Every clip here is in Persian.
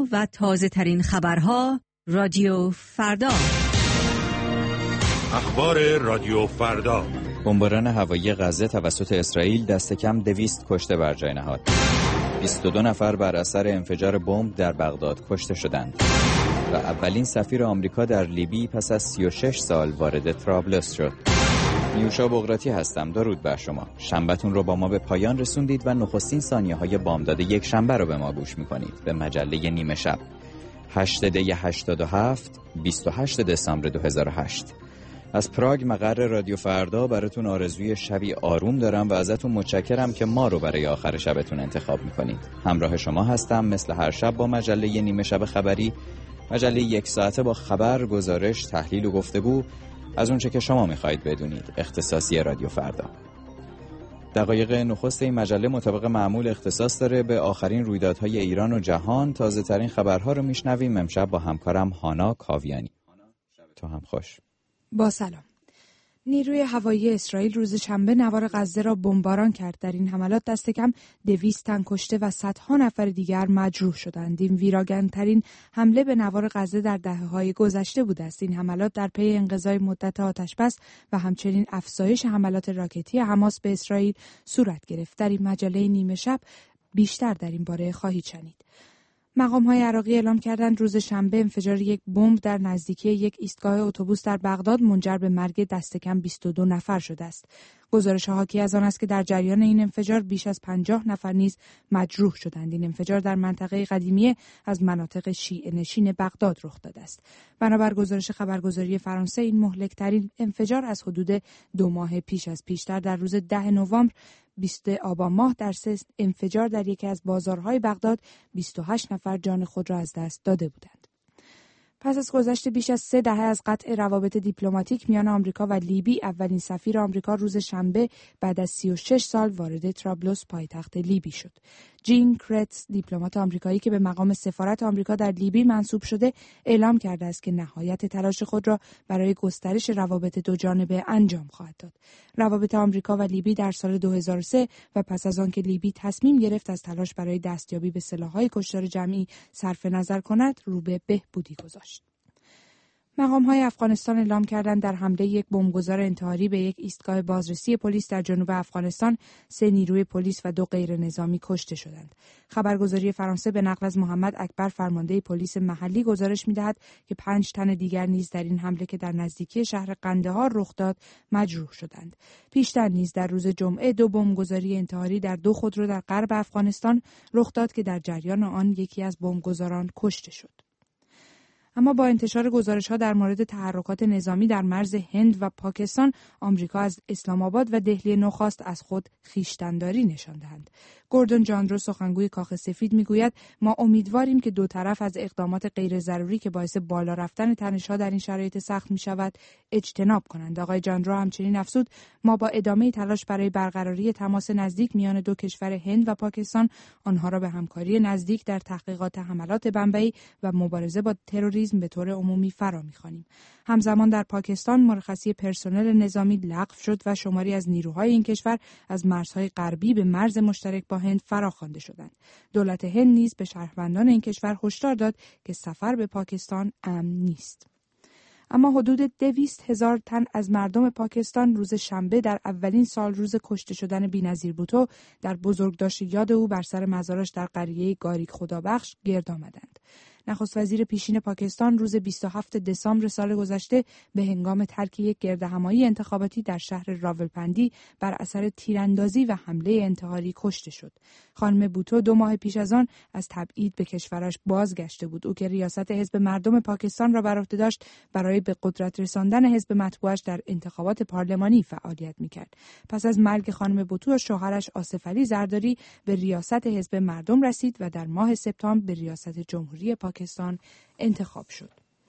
و تازه ترین خبرها رادیو فردا. اخبار رادیو فردا. بمباران هوایی غزه توسط اسرائیل دست کم 200 کشته بر جای نهاد. 22 نفر بر اثر انفجار بمب در بغداد کشته شدند. و اولین سفیر آمریکا در لیبی پس از 36 سال وارد طرابلس شد. نیوشا بغراتی هستم. درود بر شما. شنبه‌تون رو با ما به پایان رسوندید و نخستین ثانیه‌های بامداد یک شنبه رو به ما گوش می‌کنید. به مجله نیمه شب 8 دی 87 28 دسامبر 2008. از پراگ مقر رادیو فردا براتون آرزوی شبی آروم دارم و ازتون متشکرم که ما رو برای آخر شبتون انتخاب می‌کنید. همراه شما هستم مثل هر شب با مجله نیمه شب خبری، مجله یک ساعته با خبر، گزارش، تحلیل و گفتگو از اونچه که شما میخواید بدونید. اختصاصی رادیو فردا. دقایق نخست این مجله مطابق معمول اختصاص داره به آخرین رویدادهای ایران و جهان. تازه ترین خبرها رو میشنویم امشب با همکارم هانا کاویانی. تو هم خوش. با سلام. نیروی هوایی اسرائیل روز شنبه نوار غزه را بمباران کرد. در این حملات دست کم 200 تن کشته و صدها نفر دیگر مجروح شدند. این ویراگن‌ترین حمله به نوار غزه در دهه‌های گذشته بوده است. این حملات در پی انقضای مدت آتش‌بس و همچنین افزایش حملات راکتی حماس به اسرائیل صورت گرفت. در این مجله نیمه شب بیشتر در این باره خواهید شنید. مقام‌های عراقی اعلام کردند روز شنبه انفجار یک بمب در نزدیکی یک ایستگاه اتوبوس در بغداد منجر به مرگ دست کم 22 نفر شده است. گزارش حاکی از آن است که در جریان این انفجار بیش از 50 نفر نیز مجروح شدند. این انفجار در منطقه قدیمی از مناطق شیعه نشین بغداد رخ داده است. بنابر گزارش خبرگزاری فرانسه این مهلک‌ترین انفجار از حدود 2 ماه پیشتر در روز 10 نوامبر 20 آبان ماه در انفجار در یکی از بازارهای بغداد 28 نفر جان خود را از دست داده بودند. پس از گذشت بیش از 3 دهه از قطع روابط دیپلماتیک میان آمریکا و لیبی، اولین سفیر آمریکا روز شنبه بعد از 36 سال وارد طرابلس پایتخت لیبی شد. جین کرتز، دیپلمات آمریکایی که به مقام سفارت آمریکا در لیبی منصوب شده، اعلام کرده است که نهایت تلاش خود را برای گسترش روابط دوجانبه انجام خواهد داد. روابط آمریکا و لیبی در سال 2003 و پس از آن که لیبی تصمیم گرفت از تلاش برای دستیابی به سلاح‌های کشتار جمعی صرف نظر کند، رو به بهبودی گذاشت. مقام‌های افغانستان اعلام کردند در حمله یک بمبگذار انتحاری به یک ایستگاه بازرسی پلیس در جنوب افغانستان 3 نیروی پلیس و 2 غیر نظامی کشته شدند. خبرگزاری فرانسه به نقل از محمد اکبر فرمانده پلیس محلی گزارش می‌دهد که 5 تن دیگر نیز در این حمله که در نزدیکی شهر قندهار رخ داد مجروح شدند. پیشتر نیز در روز جمعه 2 بمبگذاری انتحاری در 2 خودرو در غرب افغانستان رخ داد که در جریان آن یکی از بمبگذاران کشته شد. اما با انتشار گزارش‌ها در مورد تحرکات نظامی در مرز هند و پاکستان، آمریکا از اسلام آباد و دهلی نخواست از خود خویشتن‌داری نشان دهند. گوردون جاندرو، سخنگوی کاخ سفید، میگوید ما امیدواریم که دو طرف از اقدامات غیر ضروری که باعث بالا رفتن تنش‌ها در این شرایط سخت می‌شود اجتناب کنند. آقای جاندرو همچنین افزود ما با ادامه تلاش برای برقراری تماس نزدیک میان 2 کشور هند و پاکستان، آنها را به همکاری نزدیک در تحقیقات حملات بمبئی و مبارزه با تروریسم به طور عمومی فرا می‌خوانیم. همزمان در پاکستان مرخصی پرسنل نظامی لغو شد و شماری از نیروهای این کشور از مرزهای غربی به مرز مشترک با هند فراخوانده شدند. دولت هند نیز به شهروندان این کشور هشدار داد که سفر به پاکستان امن نیست. اما حدود 200,000 تن از مردم پاکستان روز شنبه در اولین سال روز کشته شدن بی‌نظیر بوتو در بزرگداشت یاد او بر سر مزارش در قریه گاریک خدابخش گرد آمدند. نخست وزیر پیشین پاکستان روز 27 دسامبر سال گذشته به هنگام ترک یک گردهمایی انتخاباتی در شهر راولپندی بر اثر تیراندازی و حمله انتحاری کشته شد. خانم بوتو 2 ماه پیش از آن از تبعید به کشورش بازگشته بود. او که ریاست حزب مردم پاکستان را بر عهده داشت، برای به قدرت رساندن حزب مطبوعش در انتخابات پارلمانی فعالیت می‌کرد. پس از مرگ خانم بوتو، شوهرش آصف علی زرداری به ریاست حزب مردم رسید و در ماه سپتامبر به ریاست جمهوری پاکستان انتخاب شد.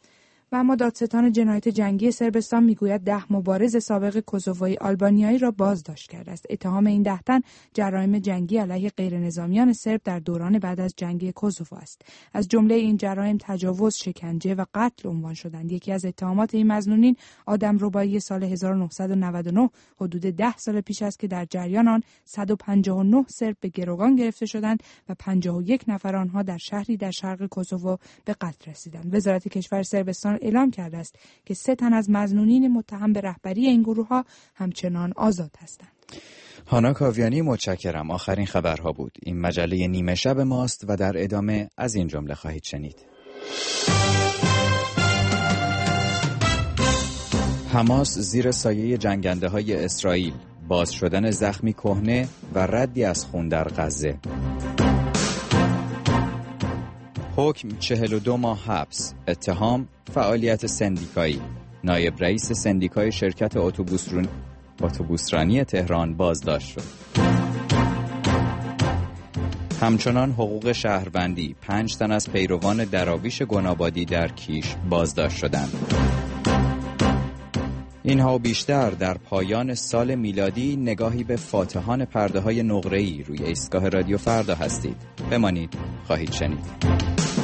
و اما دادستان جنایت جنگی صربستان میگوید 10 مبارز سابق کوزووی آلبانیایی را بازداشت کرده است. اتهام این 10 تن جرایم جنگی علیه غیرنظامیان سرب در دوران بعد از جنگ کوزوو است. از جمله این جرایم تجاوز، شکنجه و قتل عنوان شدند. یکی از اتهامات این مظنونین آدمربایی سال 1999 حدود 10 سال پیش است که در جریان آن 159 سرب به گروگان گرفته شدند و 51 نفر آنها در شهری در شرق کوزوو به قتل رسیدند. وزارت کشور صربستان اعلام کرده است که 3 تن از مظنونین متهم به رهبری این گروه‌ها همچنان آزاد هستند. هانا کاویانی، متشکرم. آخرین خبرها بود. این مجله نیمه شب ماست و در ادامه از این جمله خواهید شنید. حماس زیر سایه جنگنده‌های اسرائیل، باز شدن زخمی کهنه و ردی از خون در غزه. حکم 42 ماه حبس، اتهام فعالیت سندیکایی. نایب رئیس سندیکای شرکت اتوبوسرانی تهران بازداشت شد. همچنان حقوق شهروندی، 5 تن از پیروان دراویش گنابادی در کیش بازداشت شدند. اینها و بیشتر در پایان سال میلادی نگاهی به فاتحان پرده‌های نقره‌ای روی ایستگاه رادیو فردا هستید. بمانید، خواهید شنید.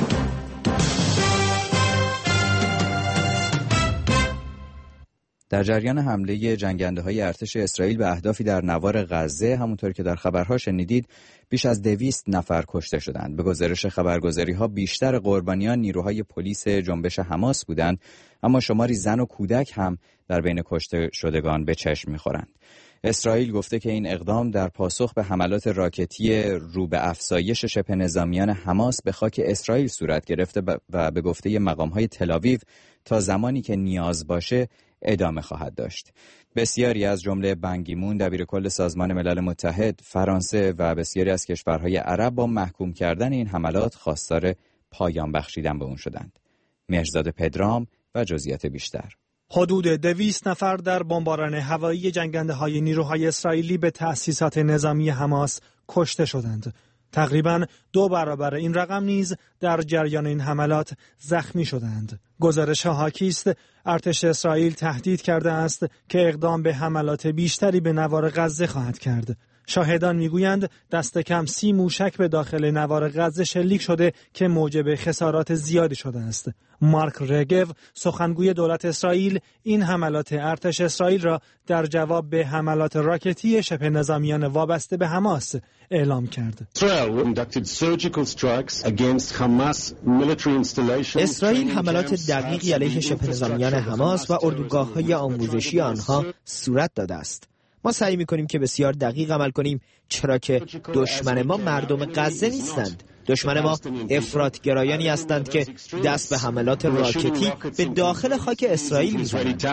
در جریان حمله جنگنده‌های ارتش اسرائیل به اهدافی در نوار غزه، همونطور که در خبرها شنیدید، بیش از 200 نفر کشته شدند. به گزارش خبرگزاری‌ها بیشتر قربانیان نیروهای پلیس جنبش حماس بودند، اما شماری زن و کودک هم در بین کشته شدگان به چشم می‌خورند. اسرائیل گفته که این اقدام در پاسخ به حملات راکتی رو به افزایش شبه نظامیان حماس به خاک اسرائیل صورت گرفته و به گفته مقام‌های تل‌آویو تا زمانی که نیاز باشه ادامه خواهد داشت. بسیاری از جمله بن کی مون، دبیرکل سازمان ملل متحد، فرانسه و بسیاری از کشورهای عرب با محکوم کردن این حملات خواستار پایان بخشیدن به اون شدند. مهرزاد پدرام و جزئیات بیشتر. حدود 200 نفر در بمباران هوایی جنگنده‌های نیروهای اسرائیلی به تأسیسات نظامی حماس کشته شدند. تقریباً 2 برابر این رقم نیز در جریان این حملات زخمی شدند. گزارش حاکی است ارتش اسرائیل تهدید کرده است که اقدام به حملات بیشتری به نوار غزه خواهد کرد. شاهدان میگویند دست کم 30 موشک به داخل نوار غزه شلیک شده که موجب خسارات زیادی شده است. مارک رگو، سخنگوی دولت اسرائیل، این حملات ارتش اسرائیل را در جواب به حملات راکتی شبه نظامیان وابسته به حماس اعلام کرد. اسرائیل حملات دقیقی علیه شبه نظامیان حماس و اردوگاه‌های آموزشی آنها صورت داده است. ما سعی می‌کنیم که بسیار دقیق عمل کنیم، چرا که دشمن ما مردم غزه نیستند. دشمن ما افراط‌گرایانی هستند که دست به حملات راکتی به داخل خاک اسرائیل می‌زنند.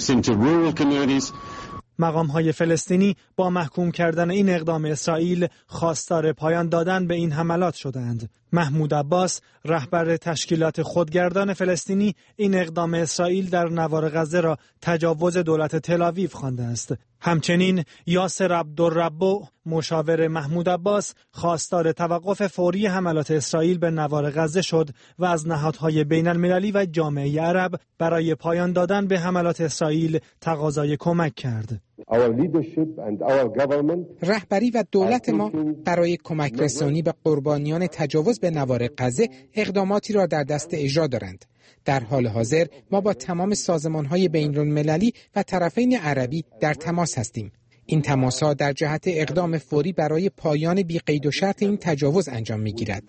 مقام‌های فلسطینی با محکوم کردن این اقدام اسرائیل خواستار پایان دادن به این حملات شدند. محمود عباس، رهبر تشکیلات خودگردان فلسطینی، این اقدام اسرائیل در نوار غزه را تجاوز دولت تل‌آویو خوانده است. همچنین یاسر عبدالربو، مشاور محمود عباس، خواستار توقف فوری حملات اسرائیل به نوار غزه شد و از نهادهای بین المللی و جامعه عرب برای پایان دادن به حملات اسرائیل تقاضای کمک کرد. رهبری و دولت ما برای کمک رسانی به قربانیان تجاوز به نوار غزه اقداماتی را در دست اجرا دارند. در حال حاضر ما با تمام سازمان‌های بین‌المللی و طرفین عربی در تماس هستیم. این تماس‌ها در جهت اقدام فوری برای پایان بی‌قید و شرط این تجاوز انجام می‌گیرد.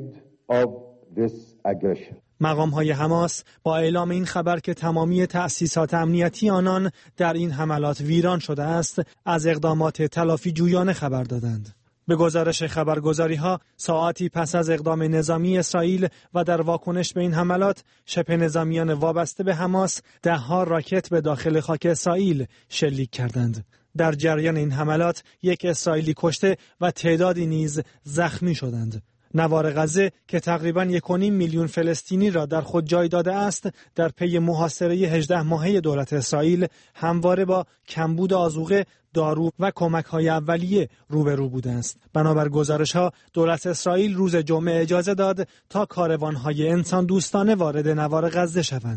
مقام‌های حماس با اعلام این خبر که تمامی تأسیسات امنیتی آنان در این حملات ویران شده است، از اقدامات تلافی جویانه خبر دادند. به گزارش خبرگزاری‌ها، ساعاتی پس از اقدام نظامی اسرائیل و در واکنش به این حملات، شبه نظامیان وابسته به حماس 10 راکت به داخل خاک اسرائیل شلیک کردند. در جریان این حملات 1 اسرائیلی کشته و تعدادی نیز زخمی شدند. نوار غزه که تقریباً 1.5 میلیون فلسطینی را در خود جای داده است، در پی محاصره 18 ماهه دولت اسرائیل همواره با کمبود آذوقه، دارو و کمک‌های اولیه روبرو بوده است. بنابر گزارش‌ها، دولت اسرائیل روز جمعه اجازه داد تا کاروان‌های انسان دوستانه وارد نوار غزه شوند.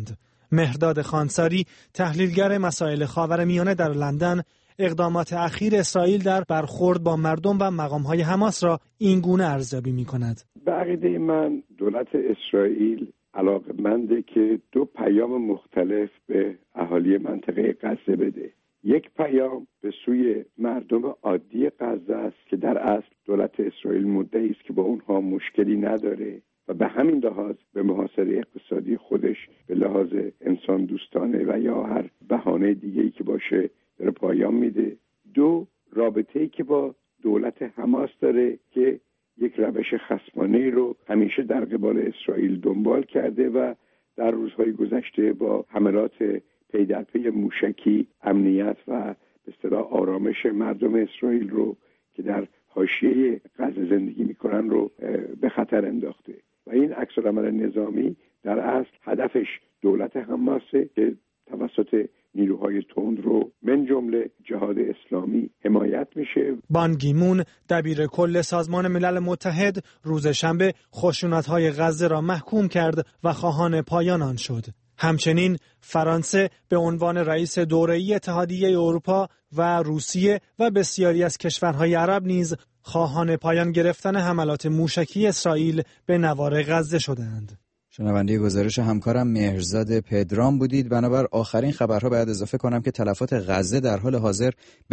مهرداد خانساری، تحلیلگر مسائل خاورمیانه در لندن، اقدامات اخیر اسرائیل در برخورد با مردم و مقام‌های حماس را این گونه ارزیابی می‌کند. به عقیده من دولت اسرائیل علاقه‌منده که دو پیام مختلف به اهالی منطقه غزه بده. یک پیام به سوی مردم عادی غزه است که در اصل دولت اسرائیل مدعی است که با اونها مشکلی نداره و به همین لحاظ به محاصره اقتصادی خودش به لحاظ انسان دوستانه و یا هر بهانه دیگه‌ای که باشه داره پایان میده. دو، رابطه‌ای که با دولت حماس داره که یک روش خصمانه رو همیشه در قبال اسرائیل دنبال کرده و در روزهای گذشته با حملات پی در پی موشکی امنیت و به اصطلاح آرامش مردم اسرائیل رو که در حاشیه غزه زندگی میکنن رو به خطر انداخته و این عکس‌العمل نظامی در اصل هدفش دولت حماسه که توسط نیروهای تند رو من جمله جهاد اسلامی حمایت میشه. بان کی مون دبیر کل سازمان ملل متحد روز شنبه خشونت‌های غزه را محکوم کرد و خواهان پایان آن شد. همچنین فرانسه به عنوان رئیس دوره‌ای اتحادیه اروپا و روسیه و بسیاری از کشورهای عرب نیز خواهان پایان گرفتن حملات موشکی اسرائیل به نوار غزه شدند. شنونده گزارش همکارم مهرزاد پدرام بودید. بنابر آخرین خبرها باید اضافه کنم که تلفات غزه در حال حاضر به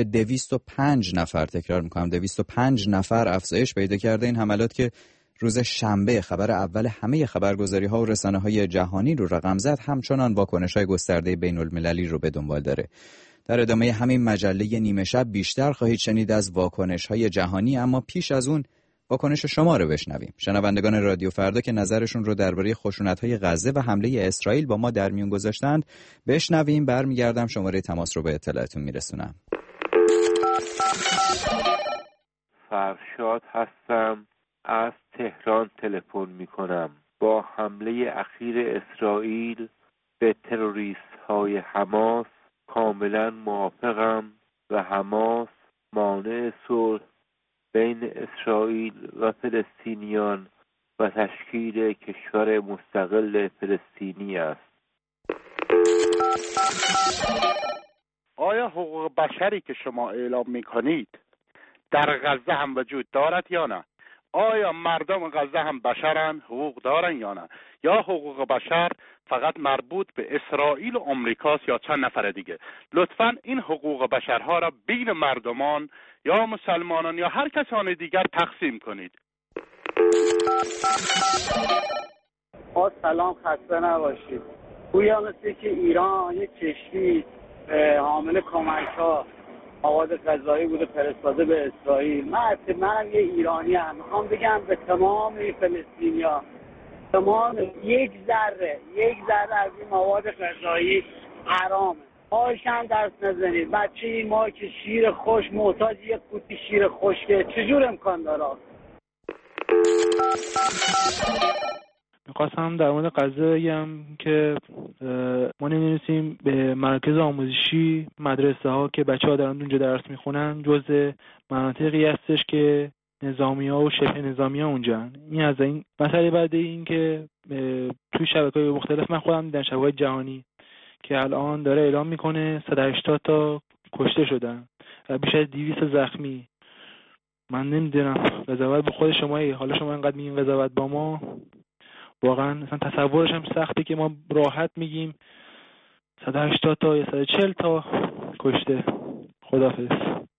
205 نفر، تکرار میکنم 205 نفر افزایش پیدا کرده. این حملات که روز شنبه خبر اول همه خبرگزاری‌ها و رسانه‌های جهانی رو رقم زد، همچنان واکنش‌های گسترده بین‌المللی رو به دنبال داره. در ادامه همین مجله نیمه شب بیشتر خواهید شنید از واکنش‌های جهانی، اما پیش از اون واکنش شما رو بشنویم. شنوندگان رادیو فردا که نظرشون رو درباره خشونت‌های غزه و حمله اسرائیل با ما در میون گذاشتند بشنویم. برمیگردم شماره تماس رو به اطلاعتون میرسونم. فرشاد هستم، از تهران تلفن میکنم. با حمله اخیر اسرائیل به تروریست‌های حماس کاملا موافقم و حماس مانع صلح بین اسرائیل و فلسطینیان و تشکیل کشور مستقل فلسطینی است. آیا حقوق بشری که شما اعلام میکنید در غزه هم وجود دارد یا نه؟ آیا مردم غزه هم بشرن، حقوق دارن یا نه؟ یا حقوق بشر فقط مربوط به اسرائیل و آمریکاست یا چند نفر دیگه؟ لطفاً این حقوق بشرها را بین مردمان یا مسلمانان یا هر کسان دیگر تقسیم کنید. سلام، خسته نباشید. گویا مثل که ایران یک کشتی حامل کمک‌ها مواد غذایی بوده فرستاده به اسرائیل. منم یه ایرانی هم میخوام بگم به تمام فلسطینیا، تمام یک ذره از این مواد غذایی حرامه. پایشم درس نزنید. بچه این ما که شیر خوش محتاج یک قوطی شیر خشکه چجور امکان داره؟ میخواستم در مورد غزه بگم که ما نمی‌دونیم به مرکز آموزشی مدرسه ها که بچه‌ها دارن اونجا درس میخونن جزء مناطقی هستش که نظامی‌ها و شبه نظامی‌ها اونجا. این از این مسئله. بعد این که توی شبکه‌های مختلف من خودم دیدم، شبکه‌های جهانی که الان داره اعلام میکنه 180 تا کشته شدن و بیش از 200 زخمی. من نمیدونم قضاوت به خود شمایی، حالا شما اینقدر میگین قضاوت با ما، واقعا اصلا تصورش هم سخته که ما راحت میگیم 180 تا یا 140 تا کشته. خداحافظ.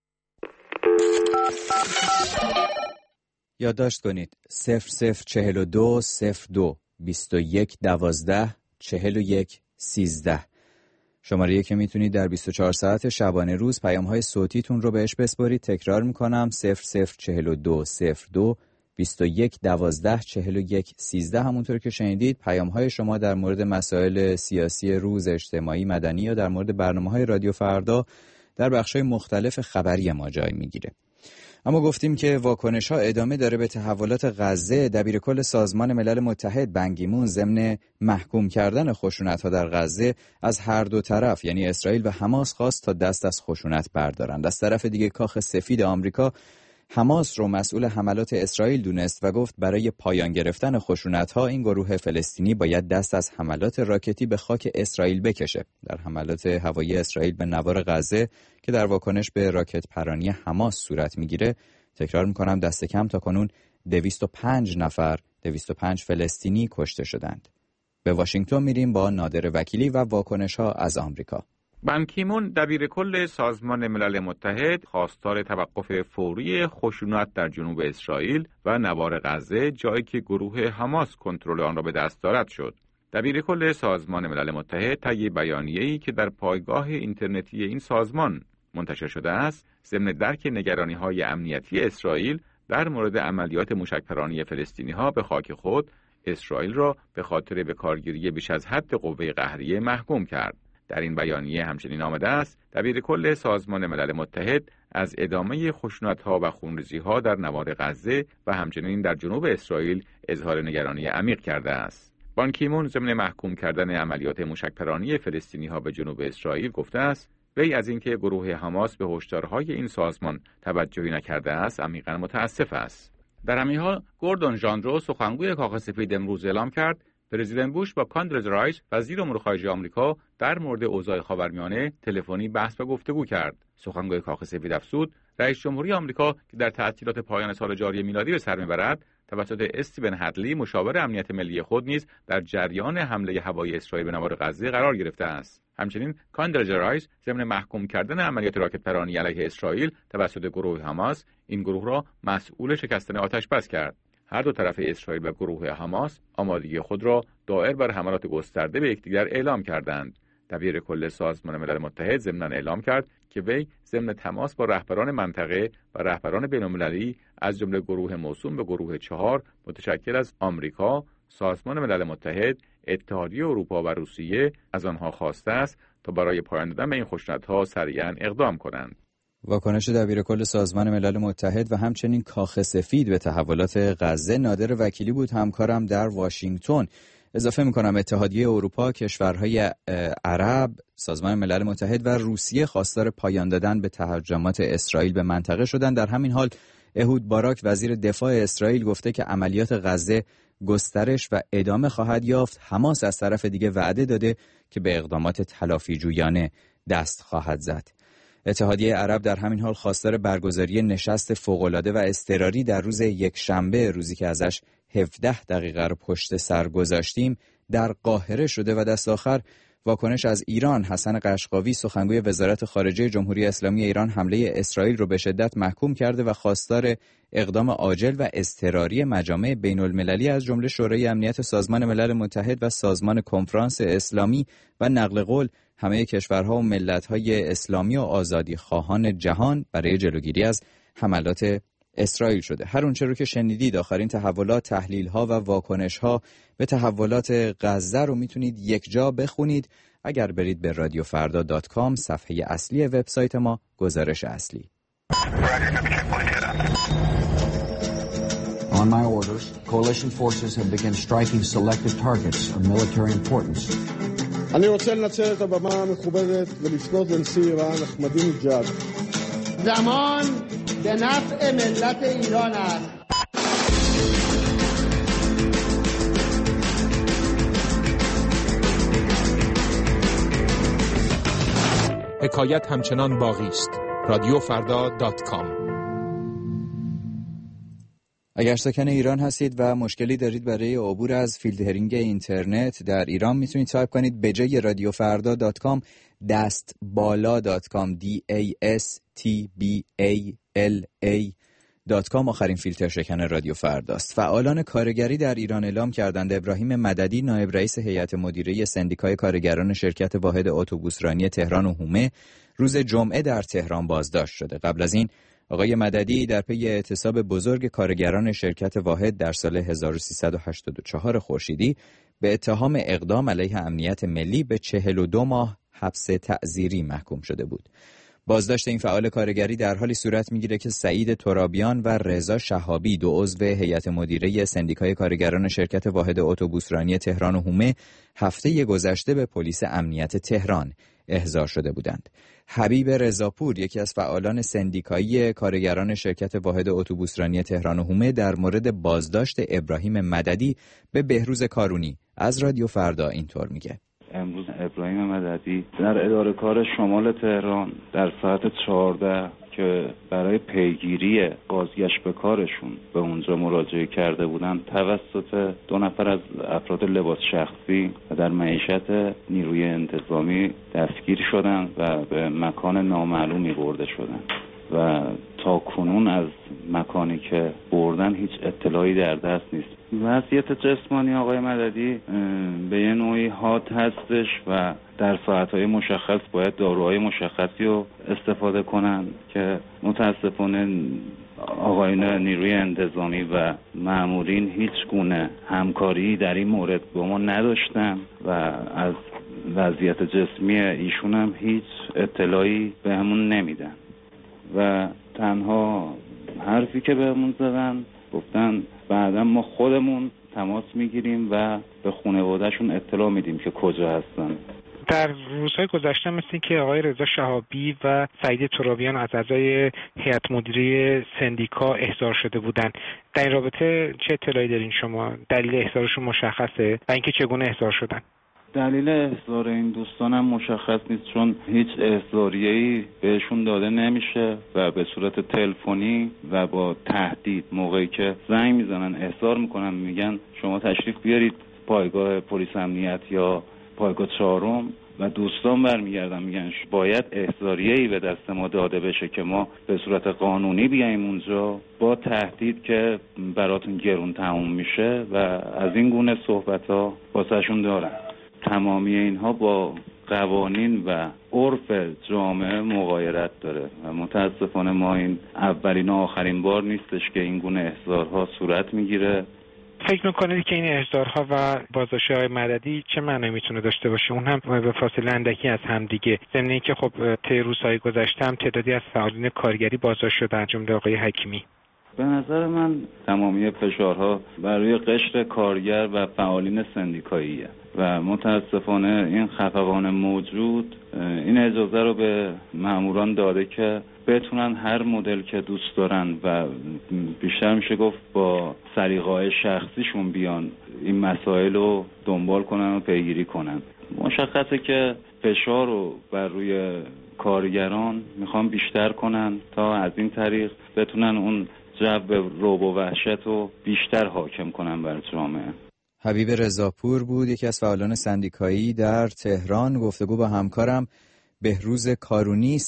یادداشت کنید 0042 02 21 12 41 13 شماره‌ای که میتونید در 24 ساعت شبانه روز پیام‌های صوتیتون رو بهش بسپارید. تکرار میکنم 0042 02 21 12 41 13. همونطور که شنیدید پیام‌های شما در مورد مسائل سیاسی روز، اجتماعی، مدنی یا در مورد برنامه‌های رادیو فردا در بخش‌های مختلف خبری ما جای میگیره. اما گفتیم که واکنش‌ها ادامه داره به تحولات غزه. دبیرکل سازمان ملل متحد بان کی مون ضمن محکوم کردن خشونت‌ها در غزه از هر دو طرف یعنی اسرائیل و حماس خواست تا دست از خشونت بردارند. از طرف دیگه کاخ سفید آمریکا حماس رو مسئول حملات اسرائیل دونست و گفت برای پایان گرفتن خشونت‌ها این گروه فلسطینی باید دست از حملات راکتی به خاک اسرائیل بکشه. در حملات هوایی اسرائیل به نوار غزه که در واکنش به راکت پرانی حماس صورت میگیره، تکرار میکنم دست کم تا کنون 205 فلسطینی کشته شدند. به واشنگتن میریم با نادر وکیلی و واکنش‌ها از آمریکا. بان کی مون دبیرکل سازمان ملل متحد خواستار توقف فوری خشونت در جنوب اسرائیل و نوار غزه، جایی که گروه حماس کنترل آن را به دست دارد شد. دبیرکل سازمان ملل متحد طی بیانیه‌ای که در پایگاه اینترنتی این سازمان منتشر شده است، ضمن درک نگرانی‌های امنیتی اسرائیل در مورد عملیات موشک‌پرانی فلسطینی‌ها به خاک خود، اسرائیل را به خاطر به کارگیری بیش از حد قوه قهریه محکوم کرد. در این بیانیه همچنین آمده است دبیرکل سازمان ملل متحد از ادامه خشونت‌ها و خونریزی‌ها در نوار غزه و همچنین در جنوب اسرائیل اظهار نگرانی عمیق کرده است. بان کی مون ضمن محکوم کردن عملیات موشک‌پرانی فلسطینی‌ها به جنوب اسرائیل گفته است وی از اینکه گروه حماس به هشدارهای این سازمان توجهی نکرده است عمیقاً متأسف است. در همین حال گوردون ژاندرو سخنگوی کاخ سفید امروز اعلام کرد پرزیدنت بوش با کاندولیزا رایس وزیر امور خارجه آمریکا در مورد اوضاع خاورمیانه تلفنی بحث و گفتگو کرد. سخنگوی کاخ سفید افزود رئیس جمهوری آمریکا که در تعطیلات پایان سال جاری میلادی به سر میبرد توسط استیون هدلی مشاور امنیت ملی خود نیز در جریان حمله هوایی اسرائیل به نوار غزه قرار گرفته است. همچنین کاندولیزا رایس ضمن محکوم کردن عملیات راکت پرانی علیه اسرائیل توسط گروه حماس این گروه را مسئول شکستن آتش‌بس کرد. هر دو طرف اسرائیل و گروه حماس آمادگی خود را دائر بر حملات گسترده به یکدیگر اعلام کردند. دبیرکل سازمان ملل متحد ضمناً اعلام کرد که وی ضمن تماس با رهبران منطقه و رهبران بین‌المللی از جمله گروه موسوم به گروه 4 متشکل از آمریکا، سازمان ملل متحد، اتحادیه اروپا و روسیه از آنها خواسته است تا برای پایان دادن به این خشونت‌ها سریعاً اقدام کنند. واکنش دبیرکل سازمان ملل متحد و همچنین کاخ سفید به تحولات غزه. نادر وکیلی بود همکارم در واشنگتن. اضافه می‌کنم اتحادیه اروپا، کشورهای عرب، سازمان ملل متحد و روسیه خواستار پایان دادن به تهاجمات اسرائیل به منطقه شدند. در همین حال اهود باراک وزیر دفاع اسرائیل گفته که عملیات غزه گسترش و ادامه خواهد یافت. حماس از طرف دیگه وعده داده که به اقدامات تلافیجویانه دست خواهد زد. اتحادیه عرب در همین حال خواستار برگزاری نشست فوق‌العاده و اضطراری در روز یکشنبه، روزی که ازش 17 دقیقه رو پشت سر گذاشتیم، در قاهره شده و دست آخر واکنش از ایران. حسن قشقاوی سخنگوی وزارت خارجه جمهوری اسلامی ایران حمله اسرائیل رو به شدت محکوم کرده و خواستار اقدام عاجل و اضطراری مجامع بین‌المللی از جمله شورای امنیت سازمان ملل متحد و سازمان کنفرانس اسلامی و نقل قول همه کشورها و ملت‌های اسلامی و آزادیخواهان جهان برای جلوگیری از حملات اسرائیل شده. هر اونچه رو که شنیدید، آخرین تحولات، تحلیل‌ها و واکنش‌ها به تحولات غزه رو میتونید یک جا بخونید اگر برید به radiofrda.com، صفحه اصلی وبسایت ما، گزارش اصلی. On my orders, coalition forces have begun striking selected targets of military importance. אני רוצה לנצל את הבמה המכובדת ולפנות לנשיא איראן אחמדינג'אד. زمان به نفع ملت ایران است. حکایت همچنان باقی است. radiofrda.com. اگر ساکن ایران هستید و مشکلی دارید برای عبور از فیلترینگ اینترنت در ایران، میتونید تایپ کنید به جای radiofrda.com dastbala.com dastbala.com. آخرین فیلتر شکن رادیو فرداست. فعالان کارگری در ایران اعلام کردند ابراهیم مددی، نایب رئیس هیئت مدیره سندیکای کارگران شرکت واحد اتوبوسرانی تهران و حومه، روز جمعه در تهران بازداشت شده. قبل از این آقای مددی در پی اعتصاب بزرگ کارگران شرکت واحد در سال 1384 خورشیدی به اتهام اقدام علیه امنیت ملی به 42 ماه حبس تعزیری محکوم شده بود. بازداشت این فعال کارگری در حالی صورت میگیره که سعید ترابیان و رضا شهابی، دو عضو هیئت مدیره سندیکای کارگران شرکت واحد اتوبوسرانی تهران و حومه، هفته گذشته به پلیس امنیت تهران احضار شده بودند. حبیب رضاپور، یکی از فعالان سندیکایی کارگران شرکت واحد اتوبوسرانی تهران و حومه، در مورد بازداشت ابراهیم مددی به بهروز کارونی از رادیو فردا اینطور میگه: امروز ابراهیم مددی در اداره کار شمال تهران در ساعت 14 که برای پیگیری بازگشت به کارشون به اونجا مراجعه کرده بودن، توسط 2 نفر از افراد لباس شخصی و در معیشت نیروی انتظامی دستگیر شدن و به مکان نامعلومی برده شدن و تا کنون از مکانی که بردن هیچ اطلاعی در دست نیست. وضعیت جسمانی آقای مددی به یه نوعی حاد هستش و در ساعتهای مشخص باید داروهای مشخصی رو استفاده کنن که متاسفانه آقایون نیروی انتظامی و مامورین هیچ گونه همکاری در این مورد با ما نداشتن و از وضعیت جسمی ایشون هم هیچ اطلاعی بهمون نمیدن و تنها حرفی که بهمون زدن گفتن بعدا ما خودمون تماس میگیریم و به خانواده‌شون اطلاع میدیم که کجا هستن. در روزهای گذشته مثل که آقای رضا شهابی و سعید ترابیان از اعضای هیئت مدیره سندیکا احضار شده بودند. در این رابطه چه اطلاعی دارین شما؟ دلیل احضارشون مشخصه و اینکه چگونه احضار شدن؟ دلیل احضار این دوستانم مشخص نیست، چون هیچ احضاریه‌ای بهشون داده نمیشه و به صورت تلفنی و با تهدید موقعی که زنگ میزنن احضار میکنن، میگن شما تشریف بیارید پایگاه پلیس امنیت یا پایگاه 4 و دوستان برمیگردن میگن باید احضاریه‌ای به دست ما داده بشه که ما به صورت قانونی بیایم اونجا، با تهدید که براتون گرون تموم میشه و از این گونه صحبت‌ها واسهشون دارن. تمامی اینها با قوانین و عرف جامعه مغایرت داره و متاسفانه ما این اولین و آخرین بار نیستش که این گونه احضارها صورت میگیره. فکر میکنید که این احضارها و بازداشت‌های مددی چه معنی میتونه داشته باشه؟ اون هم به فاصله اندکی از هم دیگه، ضمن اینکه خب طی روزهای گذشته هم تعدادی از فعالین کارگری بازداشت شدن، جمله آقای حکیمی. به نظر من تمامی فشارها بر روی قشر کارگر و فعالین سندیکاییه و متاسفانه این خفقان موجود این اجازه رو به ماموران داده که بتونن هر مدل که دوست دارن و بیشتر میشه گفت با سلیقه‌های شخصیشون بیان این مسائل رو دنبال کنن و پیگیری کنن. مشخصه که فشار رو بر روی کارگران میخوان بیشتر کنن تا از این طریق بتونن اون جو رعب و وحشت رو بیشتر حاکم کنن بر جامعه. حبیب رضاپور بود، یکی از فعالان سندیکایی در تهران. گفتگو با همکارم بهروز کارونی.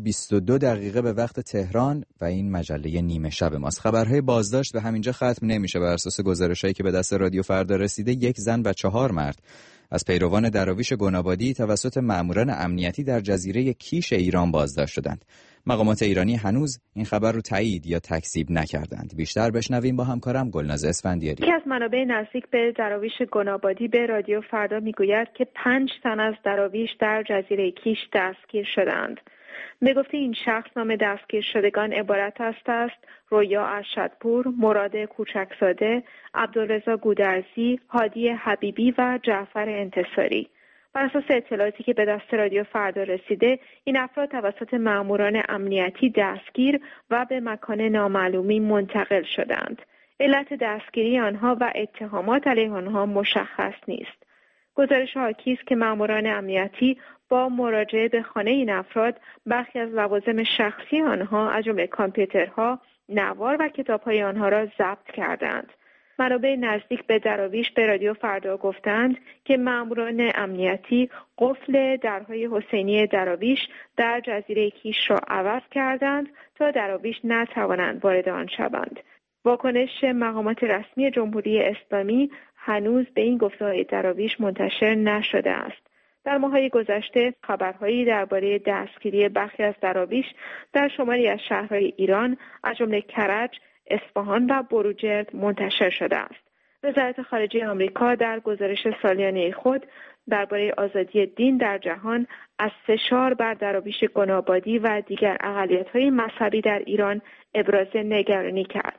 0:22 به وقت تهران و این مجله نیمه شب ماست. خبرهای بازداشت به همینجا ختم نمیشه. بر اساس گزارشایی که به دست رادیو فردا رسیده، 1 زن و 4 مرد از پیروان دراویش گنابادی توسط ماموران امنیتی در جزیره کیش ایران بازداشت شدند. مقامات ایرانی هنوز این خبر رو تایید یا تکذیب نکردند. بیشتر بشنویم با همکارم گلناز اسفندیاری. یکی از منابع نزدیک به دراویش گنابادی به رادیو فردا میگوید که 5 تن از دراویش در جزیره کیش دستگیر شدند. به گفته این شخص نام دستگیر شدگان عبارت است رویا ارشدپور، مراد کوچکزاده، عبدالرضا گودرزی، هادی حبیبی و جعفر انتصاری. بر اساس اطلاعاتی که به دست رادیو فردا رسیده، این افراد توسط ماموران امنیتی دستگیر و به مکان نامعلومی منتقل شدند. علت دستگیری آنها و اتهامات علیه آنها مشخص نیست. گزارش حاکی است که ماموران امنیتی با مراجعه به خانه این افراد برخی از لوازم شخصی آنها از جمله کامپیوترها، نوار و کتاب‌های آنها را ضبط کردند. منابع نزدیک به دراویش به رادیو فردا گفتند که ماموران امنیتی قفل درهای حسینی دراویش در جزیره کیش را عوض کردند تا دراویش نتوانند وارد آن شوند. واکنش مقامات رسمی جمهوری اسلامی هنوز به این گفته‌های دراویش منتشر نشده است. در ماه‌های گذشته خبرهایی درباره دستگیری برخی از دراویش در شماری از شهرهای ایران از جمله کرج، اصفهان و بروجرد منتشر شده است. وزارت خارجه آمریکا در گزارش سالیانه خود درباره آزادی دین در جهان از فشار بر دراویش گنابادی و دیگر اقلیت‌های مذهبی در ایران ابراز نگرانی کرد.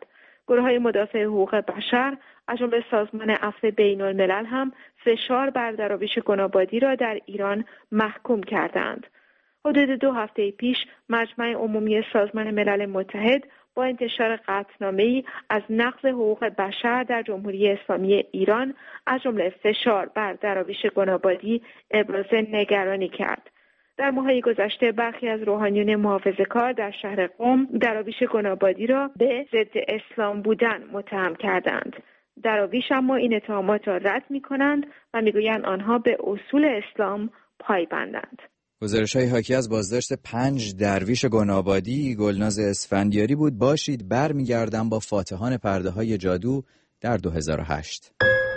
گروه‌های مدافع حقوق بشر از جمله سازمان عفو بین‌الملل هم فشار بر دراویش گنابادی را در ایران محکوم کردند. حدود 2 هفته پیش مجمع عمومی سازمان ملل متحد با انتشار قطعنامه‌ای از نقض حقوق بشر در جمهوری اسلامی ایران از جمله فشار بر دراویش گنابادی ابراز نگرانی کرد. در ماه‌های گذشته برخی از روحانیون محافظه‌کار در شهر قم دراویش گنابادی را به ضد اسلام بودن متهم کردند. دراویش اما این اتهامات را رد می‌کنند و می‌گویند آنها به اصول اسلام پایبندند. گزارش‌های حاکی از بازداشت 5 درویش گنابادی. گلناز اسفندیاری بود. باشید برمیگردم با فاتحان پرده‌های جادو در 2008.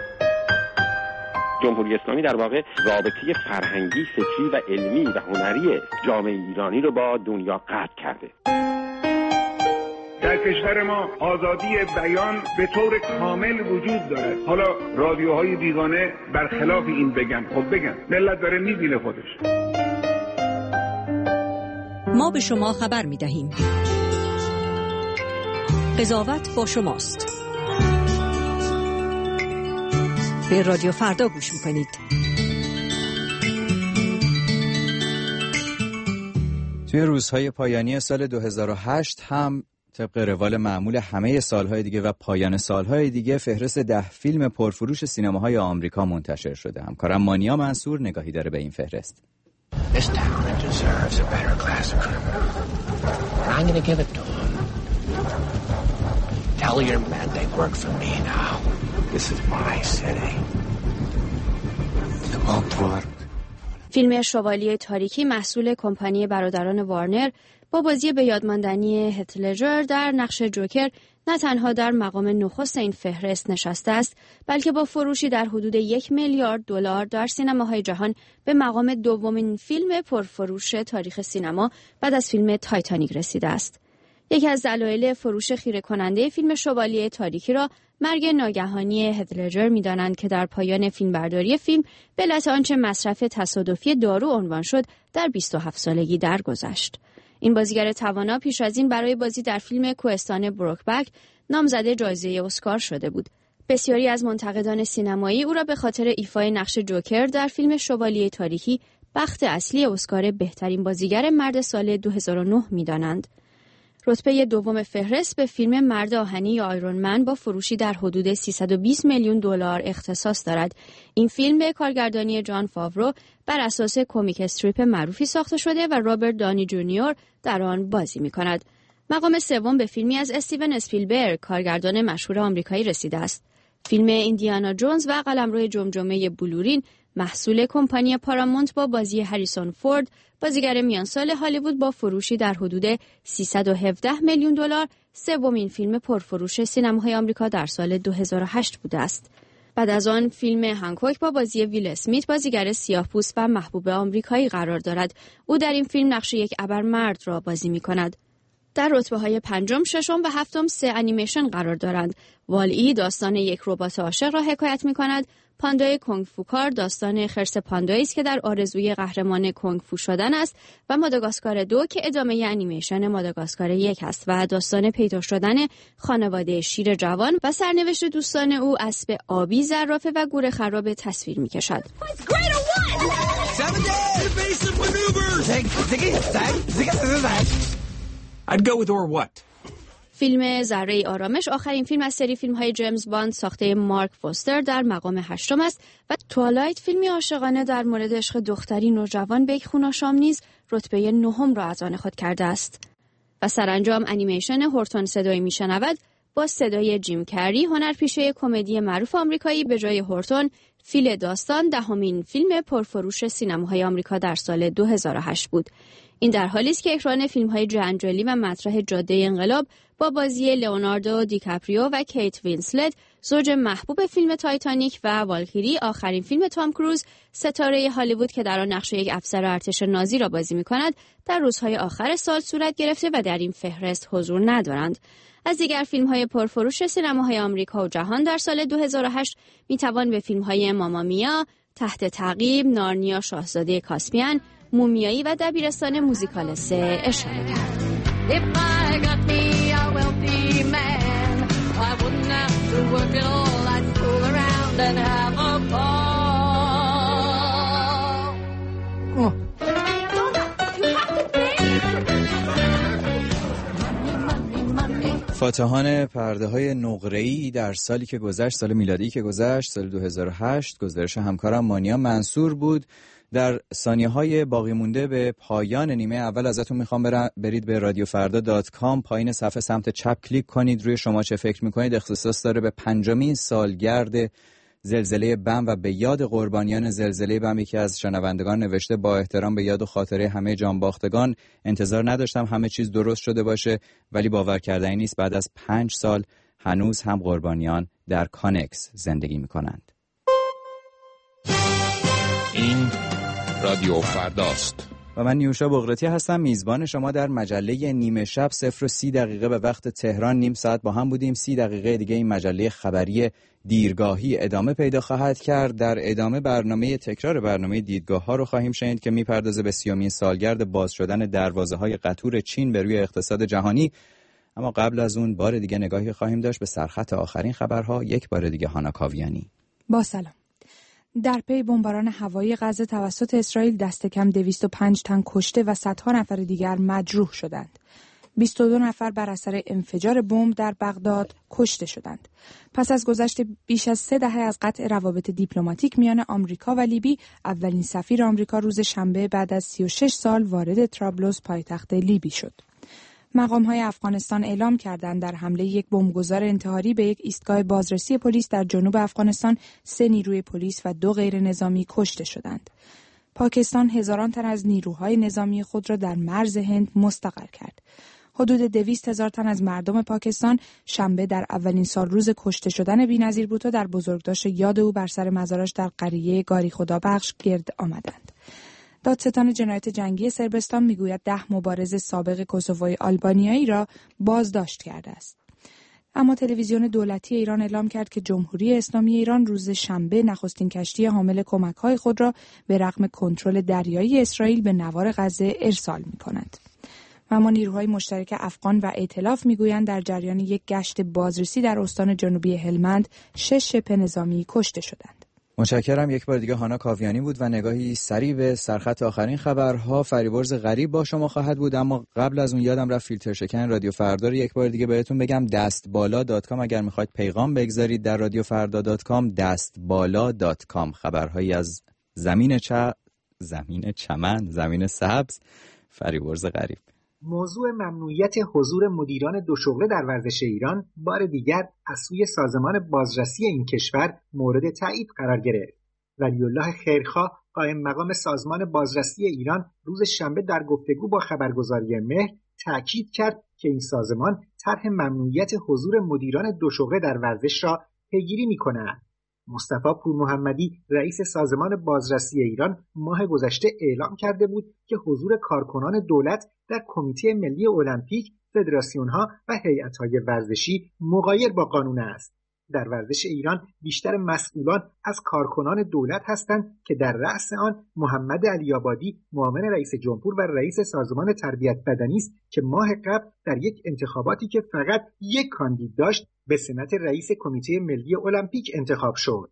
جمهوری اسلامی در واقع رابطه فرهنگی، فکری و علمی و هنری جامعه ایرانی رو با دنیا قطع کرده. در کشور ما آزادی بیان به طور کامل وجود داره. حالا رادیوهای بیگانه برخلاف این بگن، خب بگن، ملت داره میبینه خودش. ما به شما خبر می‌دهیم. قضاوت با شماست. به رادیو فردا گوش می‌کنید. توی روزهای پایانی سال 2008 هم طبق روال معمول همه سالهای دیگه و پایان سالهای دیگه فهرست 10 فیلم پرفروش سینماهای آمریکا منتشر شده. همکارم مانیا منصور نگاهی داره به این فهرست. This town deserves a better class of criminal. I'm going to give it to them. Tell your men they work for me now. This is my city. فیلم شوالیه تاریکی محصول کمپانی برادران وارنر با بازی به یادماندنی هیث لجر در نقش جوکر نه تنها در مقام نخست این فهرست نشسته است، بلکه با فروشی در حدود $1 میلیارد در سینماهای جهان به مقام دومین فیلم پرفروش تاریخ سینما بعد از فیلم تایتانیک رسیده است. یکی از دلایل فروش خیره کننده فیلم شوالیه تاریکی را مرگ ناگهانی هیث لجر می‌دانند که در پایان فیلمبرداری فیلم به علت آنچه مصرف تصادفی دارو عنوان شد در 27 سالگی درگذشت. این بازیگر توانا پیش از این برای بازی در فیلم کوهستان بروکبک نامزد جایزه اسکار شده بود. بسیاری از منتقدان سینمایی او را به خاطر ایفای نقش جوکر در فیلم شوالیه تاریکی بخت اصلی اسکار بهترین بازیگر مرد سال 2009 می‌دانند. رتبه دوم فهرست به فیلم مرد آهنی یا آیرون من با فروشی در حدود $320 میلیون اختصاص دارد. این فیلم به کارگردانی جان فاورو بر اساس کمیک استریپ معروفی ساخته شده و رابرت دانی جونیور در آن بازی می‌کند. مقام سوم به فیلمی از استیون اسپیلبرگ، کارگردان مشهور آمریکایی رسیده است. فیلم ایندیانا جونز و قلمرو جمجمه بلورین محصول کمپانی پارامونت با بازی هریسون فورد، بازیگر میان سال هالیوود با فروشی در حدود $317 میلیون سومین فیلم پرفروش سینماهای آمریکا در سال 2008 بوده است. بعد از آن فیلم هنکوک با بازی ویل اسمیت، بازیگر سیاه‌پوست و محبوب آمریکایی قرار دارد. او در این فیلم نقش یک ابرمرد را بازی می‌کند. در رتبه‌های 5م، 6م و 7م 3 انیمیشن قرار دارند. وال-ای داستان یک ربات عاشق را حکایت می‌کند. پاندای کنگ فو کار داستان خرس پاندایی است که در آرزوی قهرمان کنگ فو شدن است و ماداگاسکار 2 که ادامه انیمیشن ماداگاسکار 1 است و داستان پیدا شدن خانواده شیر جوان و سرنوشت دوستان او اسب آبی، زرافه و گور خراب تصویر می‌کشد. فیلم ذره آرامش آخرین فیلم از سری فیلم‌های جیمز باند ساخته مارک فوستر در مقام 8م است و توالایت فیلمی عاشقانه در مورد عشق دختری نوجوان به یک خوناشام نیز رتبه 9م را از آن خود کرده است. و سرانجام انیمیشن هورتون صدایی میشنود با صدای جیم کری، هنرپیشه کمدی معروف آمریکایی، به جای هورتون فیل داستان 10مین فیلم پرفروش سینماهای آمریکا در سال 2008 بود. این در حالی است که اکران فیلم‌های جنجالی و مطرح جاده انقلاب با بازی لئوناردو دیکاپریو و کیت وینسلت، زوج محبوب فیلم تایتانیک، و والکیری، آخرین فیلم تام کروز، ستاره هالیوود که در آن نقش یک افسر ارتش نازی را بازی می‌کند، در روزهای آخر سال صورت گرفته و در این فهرست حضور ندارند. از دیگر فیلم‌های پرفروش سینماهای آمریکا و جهان در سال 2008 می‌توان به فیلم‌های ماما میا، تحت تعقیب، نارنیا شاهزاده کاسپیان، مومیایی و دبیرستان موزیکال 3 اشاره کرد. work at all. I'd fool around and have a ball. فاتحان پرده‌های نقره‌ای در سالی که گذشت، سال میلادی که گذشت، سال 2008، گزارش همکارم مانیا منصور بود. در ثانیه‌های باقی مونده به پایان نیمه اول ازتون میخوام برید به رادیوفردا.com، پایین صفحه سمت چپ کلیک کنید. روی شما چه فکر میکنید اختصاص داره به 5مین سالگرد زلزله بم و به یاد قربانیان زلزله بم. یکی از شنوندگان نوشته با احترام به یاد و خاطره همه جانباختگان، انتظار نداشتم همه چیز درست شده باشه، ولی باور کردنی نیست بعد از 5 سال هنوز هم قربانیان در کانکس زندگی میکنند. این رادیو فرداست و من نیوشا بغرتی هستم، میزبان شما در مجله نیمه شب. 0:30 به وقت تهران، نیم ساعت با هم بودیم. 30 دقیقه دیگه این مجله خبری دیرگاهی ادامه پیدا خواهد کرد. در ادامه تکرار برنامه دیدگاه ها رو خواهیم شنید که میپردازه به 30مین سالگرد باز شدن دروازه‌های قطور چین به روی اقتصاد جهانی. اما قبل از اون بار دیگه نگاهی خواهیم داشت به سرخط آخرین خبرها. یک بار دیگه هانا کاویانی. با سلام. در پی بمباران هوایی غزه توسط اسرائیل دست کم 205 تن کشته و صدها نفر دیگر مجروح شدند. 22 نفر بر اثر انفجار بمب در بغداد کشته شدند. پس از گذشت بیش از 3 دهه از قطع روابط دیپلماتیک میان آمریکا و لیبی، اولین سفیر آمریکا روز شنبه بعد از 36 سال وارد طرابلس پایتخت لیبی شد. مقام‌های افغانستان اعلام کردند در حمله یک بمبگذار انتحاری به یک ایستگاه بازرسی پلیس در جنوب افغانستان 3 نیروی پلیس و 2 غیر نظامی کشته شدند. پاکستان هزاران تن از نیروهای نظامی خود را در مرز هند مستقر کرد. حدود 200,000 تن از مردم پاکستان شنبه در اولین سال روز کشته شدن بی‌نظیر بوتو در بزرگداشت یاد او بر سر مزارش در قریه گاری خدابخش گرد آمدند. دادستان جنایت جنگی صربستان میگوید 10 مبارز سابق کوسووی آلبانیایی را بازداشت کرده است. اما تلویزیون دولتی ایران اعلام کرد که جمهوری اسلامی ایران روز شنبه نخستین کشتی حامل کمک‌های خود را به رغم کنترل دریایی اسرائیل به نوار غزه ارسال می‌کند. اما نیروهای مشترک افغان و ائتلاف میگویند در جریان یک گشت بازرسی در استان جنوبی هلمند 6 شبه نظامی کشته شدند. متشکرم. یک بار دیگه هانا کاویانی بود و نگاهی سریع به سرخط آخرین خبرها. فریبرز غریب با شما خواهد بود، اما قبل از اون یادم رفت فیلتر شکن رادیو فردا رو یک بار دیگه بهتون بگم. دستبالا.com اگر میخواید پیغام بگذارید در رادیوفردا.com. دستبالا.com. خبرهایی از زمین چمن، زمین سبز. فریبرز غریب. موضوع ممنوعیت حضور مدیران دو شغله در ورزش ایران بار دیگر از سوی سازمان بازرسی این کشور مورد تایید قرار گرفت. ولی‌الله خیرخواه، قائم مقام سازمان بازرسی ایران، روز شنبه در گفتگو با خبرگزاری مهر تاکید کرد که این سازمان طرح ممنوعیت حضور مدیران دو شغله در ورزش را پیگیری می‌کند. مصطفی پورمحمدی، رئیس سازمان بازرسی ایران، ماه گذشته اعلام کرده بود که حضور کارکنان دولت در کمیته ملی المپیک، فدراسیون‌ها و هیئت‌های ورزشی مغایر با قانون است. در ورزش ایران بیشتر مسئولان از کارکنان دولت هستند که در رأس آن محمد علی‌آبادی، معاون رئیس جمهور و رئیس سازمان تربیت بدنی است که ماه قبل در یک انتخاباتی که فقط یک کاندید داشت به سمت رئیس کمیته ملی المپیک انتخاب شد.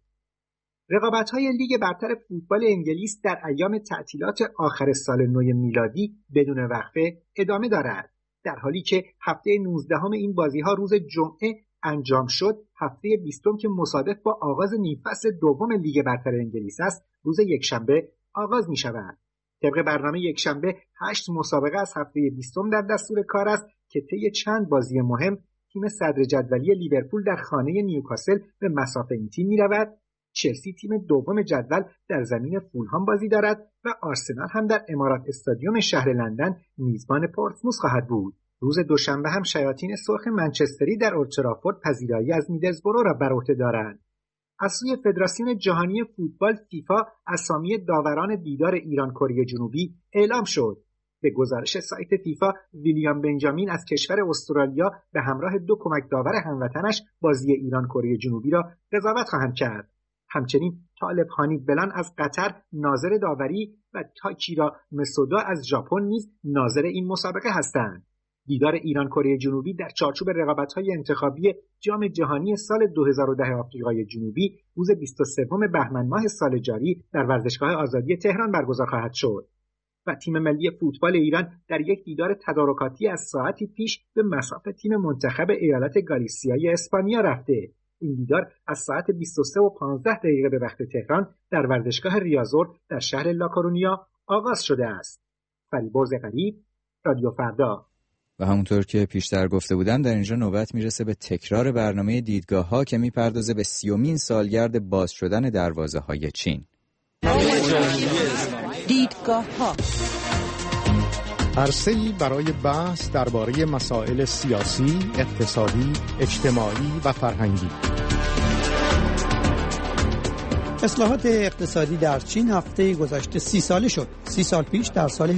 رقابت‌های لیگ برتر فوتبال انگلیس در ایام تعطیلات آخر سال نو میلادی بدون وقفه ادامه دارد. در حالی که هفته 19 این بازی‌ها روز جمعه انجام شد، هفته 20 که مصادف با آغاز نیم فصل دوم لیگ برتر انگلیس است، روز یکشنبه آغاز می‌شود. طبق برنامه یکشنبه 8 مسابقه از هفته 20 در دستور کار است که طی چند بازی مهم تیم صدر جدولی لیورپول در خانه نیوکاسل به مصاف این تیم می‌رود، چلسی تیم دوم جدول در زمین فولهام بازی دارد و آرسنال هم در امارات استادیوم شهر لندن میزبان پورتسموث خواهد بود. روز دوشنبه هم شیاطین سرخ منچستری در اولد ترافورد پذیرایی از میدلزبرو را بر عهده دارند. از سوی فدراسیون جهانی فوتبال فیفا اسامی داوران دیدار ایران کره جنوبی اعلام شد. به گزارش سایت فیفا، ویلیام بنجامین از کشور استرالیا به همراه 2 کمک داور هموطنش بازی ایران کره جنوبی را قضاوت خواهند کرد. همچنین طالب حنیف بلان از قطر ناظر داوری و تاکیرا مسودا از ژاپن نیز ناظر این مسابقه هستند. دیدار ایران کره جنوبی در چارچوب رقابت‌های انتخابی جام جهانی سال 2010 آفریقای جنوبی روز 23 بهمن ماه سال جاری در ورزشگاه آزادی تهران برگزار خواهد شد و تیم ملی فوتبال ایران در یک دیدار تدارکاتی از ساعتی پیش به مصاف تیم منتخب ایالت گالیسیای اسپانیا رفته. این دیدار از ساعت 23:15 به وقت تهران در ورزشگاه ریازور در شهر لاکورونیا آغاز شده است. فریبرز غریب، رادیو فردا. و همونطور که پیشتر گفته بودم در اینجا نوبت میرسه به تکرار برنامه دیدگاه‌ها که میپردازه به 30مین سالگرد باز شدن دروازه‌های چین. دیدگاه‌ها عرصه‌ای برای بحث درباره مسائل سیاسی، اقتصادی، اجتماعی و فرهنگی. اصلاحات اقتصادی در چین هفته گذشته 30 ساله شد. 30 سال پیش در سال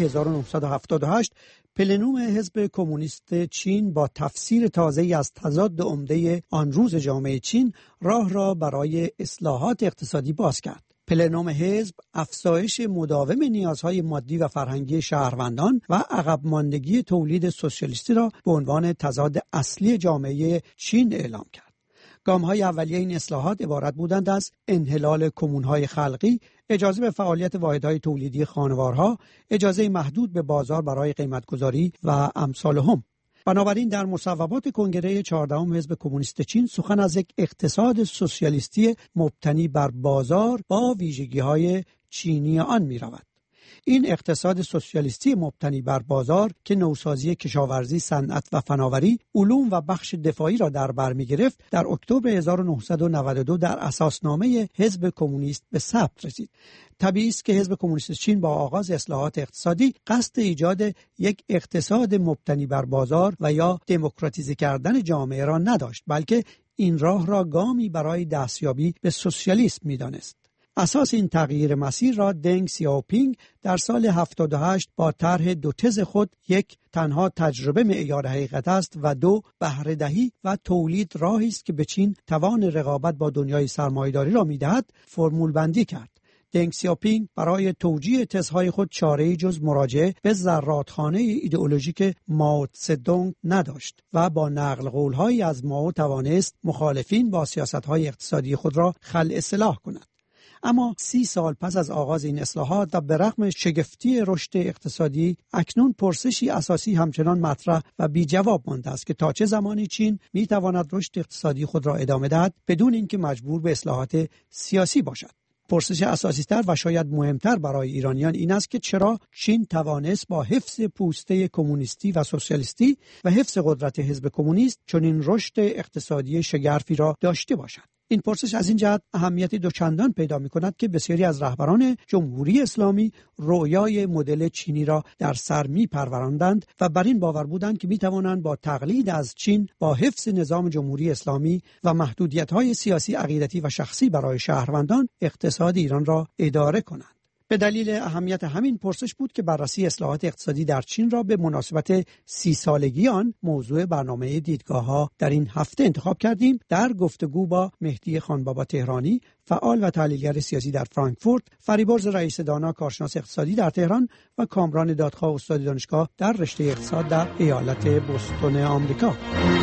1978 پلنوم حزب کمونیست چین با تفسیر تازه‌ای از تضاد عمده آن روز جامعه چین راه را برای اصلاحات اقتصادی باز کرد. پلنوم حزب افزایش مداوم نیازهای مادی و فرهنگی شهروندان و عقب ماندگی تولید سوسیالیستی را به عنوان تضاد اصلی جامعه چین اعلام کرد. گام‌های اولیه این اصلاحات عبارت بودند از انحلال کمون‌های خلقی، اجازه به فعالیت واحدهای تولیدی خانوارها، اجازه محدود به بازار برای قیمتگذاری و امثالهم. بنابراین در مصوبات کنگره 14ام حزب کمونیست چین سخن از یک اقتصاد سوسیالیستی مبتنی بر بازار با ویژگی‌های چینی آن می‌رود. این اقتصاد سوسیالیستی مبتنی بر بازار که نوسازی کشاورزی، صنعت و فناوری، علوم و بخش دفاعی را در بر می‌گرفت، در اکتبر 1992 در اساسنامه حزب کمونیست به ثبت رسید. طبیعی است که حزب کمونیست چین با آغاز اصلاحات اقتصادی قصد ایجاد یک اقتصاد مبتنی بر بازار و یا دموکراتیزه کردن جامعه را نداشت، بلکه این راه را گامی برای دستیابی به سوسیالیسم می‌دانست. اساس این تغییر مسیر را دنگ سیاوپینگ در سال 78 با طرح 2 تز خود، یک تنها تجربه معیار حقیقت است و 2 بهره دهی و تولید راهی است که به چین توان رقابت با دنیای سرمایه‌داری را می‌دهد، فرمول بندی کرد. دنگ سیاوپینگ برای توجیه تزهای خود چاره‌ای جز مراجعه به زرادخانه ایدئولوژیک مائو تسه‌دونگ نداشت و با نقل قول‌هایی از مائو توانست مخالفین با سیاست‌های اقتصادی خود را خلع سلاح کند. اما 30 سال پس از آغاز این اصلاحات و به رغم شگفتی رشد اقتصادی، اکنون پرسشی اساسی همچنان مطرح و بی جواب مانده است که تا چه زمانی چین می تواند رشد اقتصادی خود را ادامه دهد بدون اینکه مجبور به اصلاحات سیاسی باشد. پرسش اساسی تر و شاید مهمتر برای ایرانیان این است که چرا چین توانست با حفظ پوسته کمونیستی و سوسیالیستی و حفظ قدرت حزب کمونیست چنین رشد اقتصادی شگرفی را داشته باشد. این پرسش از این جهت اهمیتی دوچندان پیدا می‌کند که بسیاری از رهبران جمهوری اسلامی رویای مدل چینی را در سر می‌پروراندند و بر این باور بودند که می‌توانند با تقلید از چین با حفظ نظام جمهوری اسلامی و محدودیت‌های سیاسی، عقیدتی و شخصی برای شهروندان اقتصاد ایران را اداره کنند. به دلیل اهمیت همین پرسش بود که بررسی اصلاحات اقتصادی در چین را به مناسبت 30 سالگی آن موضوع برنامه دیدگاه‌ها در این هفته انتخاب کردیم. در گفتگو با مهدی خانبابا تهرانی، فعال و تحلیلگر سیاسی در فرانکفورت، فریبرز رئیس دانا کارشناس اقتصادی در تهران و کامران دادخواه استاد دانشگاه در رشته اقتصاد در ایالت بوستون آمریکا.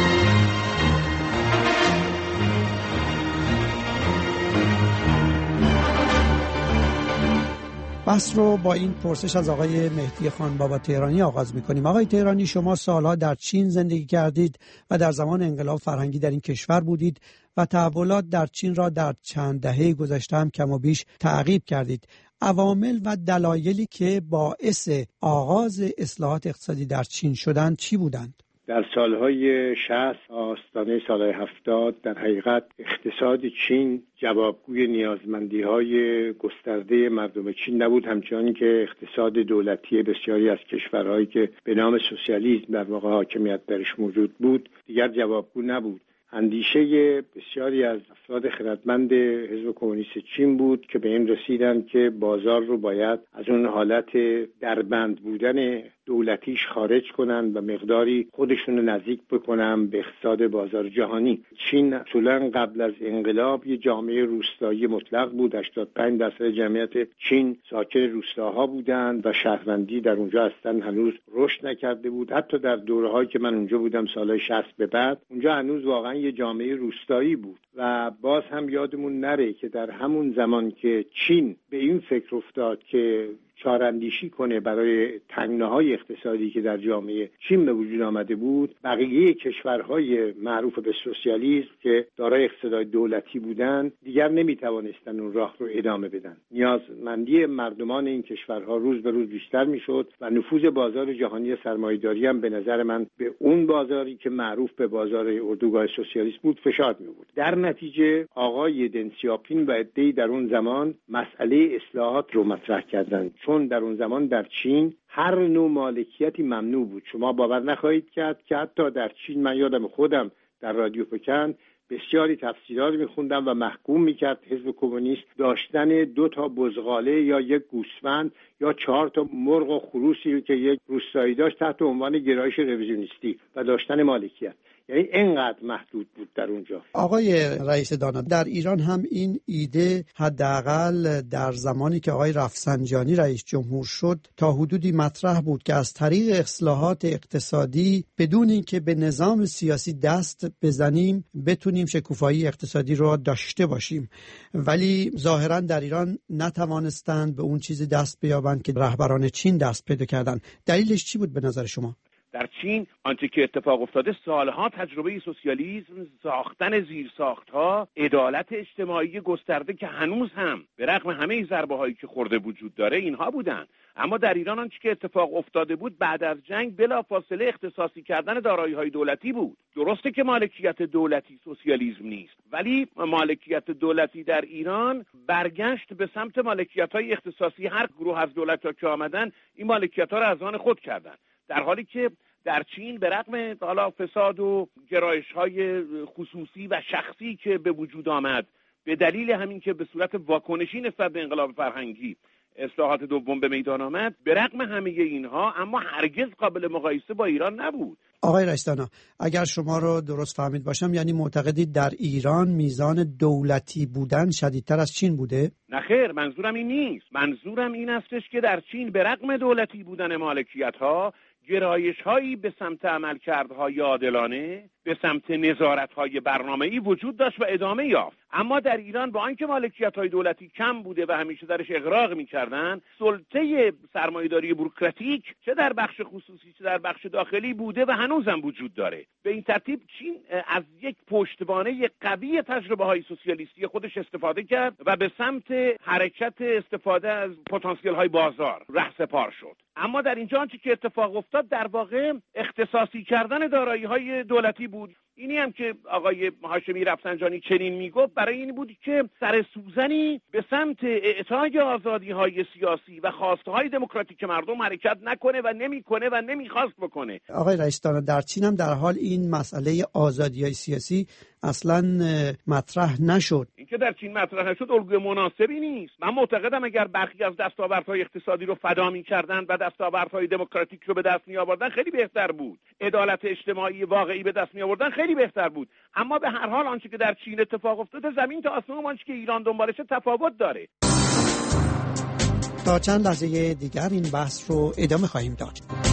بحث رو با این پرسش از آقای مهدی خانبابا تهرانی آغاز می‌کنیم. آقای تهرانی، شما سالها در چین زندگی کردید و در زمان انقلاب فرهنگی در این کشور بودید و تحولات در چین را در چند دهه گذشته هم کم و بیش تعقیب کردید. عوامل و دلایلی که باعث آغاز اصلاحات اقتصادی در چین شدند چی بودند؟ در سالهای 60 آستانه سالهای 70 در حقیقت اقتصاد چین جوابگوی نیازمندی‌های گسترده مردم چین نبود، همچنان که اقتصاد دولتی بسیاری از کشورهایی که به نام سوسیالیسم در واقع حاکمیت درش موجود بود دیگر جوابگو نبود. اندیشه بسیاری از افراد خردمند حزب کمونیست چین بود که به این رسیدند که بازار رو باید از اون حالت دربند بودن دولتیش خارج کنن و مقداری خودشون رو نزدیک بکنن به اقتصاد بازار جهانی. چین اصولا قبل از انقلاب یه جامعه روستایی مطلق بود. 85% جمعیت چین ساکن روستاها بودند و شهروندی در اونجا اصلا هنوز رشد نکرده بود. حتی در دوره‌هایی که من اونجا بودم سالهای 60 به بعد، اونجا هنوز واقعا یه جامعه روستایی بود. و باز هم یادمون نره که در همون زمان که چین به این فکر افتاد که چاراندیشی کنه برای تنگناهای اقتصادی که در جامعه چین به وجود آمده بود، بقیه کشورهای معروف به سوسیالیسم که دارای اقتصاد دولتی بودند دیگر نمیتوانستن اون راه رو ادامه بدن. نیازمندی مردمان این کشورها روز به روز بیشتر میشد و نفوذ بازار جهانی سرمایه‌داری هم به نظر من به اون بازاری که معروف به بازار اردوگاه سوسیالیسم بود فشار می آورد. در نتیجه آقای دن سیاپین و عده‌ای در اون زمان مسئله اصلاحات رو مطرح کردند، چون در اون زمان در چین هر نوع مالکیتی ممنوع بود. شما باور نخواهید کرد که حتی در چین، من یادم خودم در رادیو پکن بسیاری تفسیرات میخوندم و محکوم میکرد حزب کمونیست داشتن 2 بزغاله یا 1 گوسفند یا 4 مرغ و خروسی که یک روستایی داشت تحت عنوان گرایش رویزیونیستی و داشتن مالکیت. یعنی اینقدر محدود بود در اونجا. آقای رئیس دانا، در ایران هم این ایده حداقل در زمانی که آقای رفسنجانی رئیس جمهور شد تا حدودی مطرح بود که از طریق اصلاحات اقتصادی بدون اینکه به نظام سیاسی دست بزنیم بتونیم شکوفایی اقتصادی رو داشته باشیم، ولی ظاهرا در ایران نتوانستند به اون چیزی دست بیابند که رهبران چین دست پیدا کردند. دلیلش چی بود به نظر شما؟ در چین آنچه که اتفاق افتاده سالها تجربه سوسیالیسم، ساختن زیرساختها، عدالت اجتماعی گسترده که هنوز هم به رغم همه ضربه‌هایی که خورده وجود داره اینها بودن. اما در ایران آنچه که اتفاق افتاده بود بعد از جنگ بلافاصله اختصاصی کردن دارایی‌های دولتی بود. درسته که مالکیت دولتی سوسیالیسم نیست، ولی مالکیت دولتی در ایران برگشت به سمت مالکیت‌های اختصاصی. هر گروه از دولت‌ها که آمدن این مالکیت‌ها را از آن خود کردن، در حالی که در چین به رغم حالا فساد و گرایش‌های خصوصی و شخصی که به وجود آمد به دلیل همین که به صورت واکنشی نسبت به انقلاب فرهنگی اصلاحات دوم به میدان آمد، به رغم همه اینها اما هرگز قابل مقایسه با ایران نبود. آقای رئیس دانا، اگر شما رو درست فهمید باشم یعنی معتقدید در ایران میزان دولتی بودن شدیدتر از چین بوده؟ نه خیر، منظورم این نیست. منظورم این استش که در چین به رغم دولتی بودن مالکیت‌ها گرایش‌هایی به سمت عملکردهای عادلانه، به سمت نظارت‌های برنامه‌ای وجود داشت و ادامه یافت. اما در ایران با آنکه مالکیت‌های دولتی کم بوده و همیشه درش اغراق می‌کردن، سلطه سرمایه‌داری بوروکراتیک چه در بخش خصوصی چه در بخش داخلی بوده و هنوزم وجود داره. به این ترتیب چین از یک پشتوانه قوی تجربه‌های سوسیالیستی خودش استفاده کرد و به سمت حرکت استفاده از پتانسیل‌های بازار رهسپار شد. اما در اینجا آنچه که اتفاق افتاد در واقع اختصاصی کردن دارایی‌های دولتی بود. اینی هم که آقای هاشمی رفسنجانی چنین میگفت برای این بود که سر سوزنی به سمت اعطای آزادی‌های سیاسی و خواسته‌های دموکراتیک مردم حرکت نکنه و نمی‌کنه و نمی‌خواست بکنه. آقای رئیس دانا، در چین هم در حال این مسئله آزادی‌های سیاسی اصلاً مطرح نشد. اینکه در چین مطرح نشد الگوی مناسبی نیست. من معتقدم اگر برخی از دستاوردهای اقتصادی رو فدا می‌کردند و دستاوردهای دموکراتیک رو به دست می‌آوردن خیلی بهتر بود. عدالت اجتماعی واقعی به دست می‌آوردن خیلی بهتر بود. اما به هر حال آنچه که در چین اتفاق افتاده زمین تا آسمون، آنچه که ایران دنبالشه تفاوت داره. تا چند لحظه دیگر این بحث رو ادامه خواهیم داد.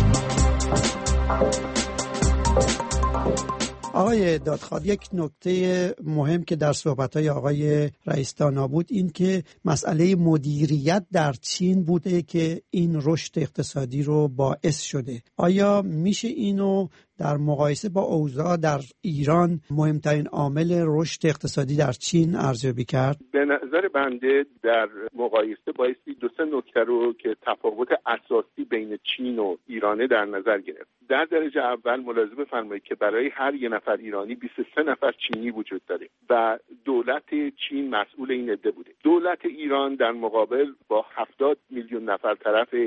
آقای دادخواه، یک نکته مهم که در صحبت‌های آقای رئیس دانا بود این که مسئله مدیریت در چین بوده که این رشد اقتصادی رو باعث شده. آیا میشه اینو در مقایسه با اوضاع در ایران مهمترین عامل رشد اقتصادی در چین ارزیابی کرد؟ به نظر بنده در مقایسه بایستی 2-3 نکته رو که تفاوت اساسی بین چین و ایرانه در نظر گرفت. در درجه اول ملاحظه بفرمایید که برای هر یه نفر ایرانی 23 نفر چینی وجود داره و دولت چین مسئول این عده بوده. دولت ایران در مقابل با 70 میلیون نفر طرف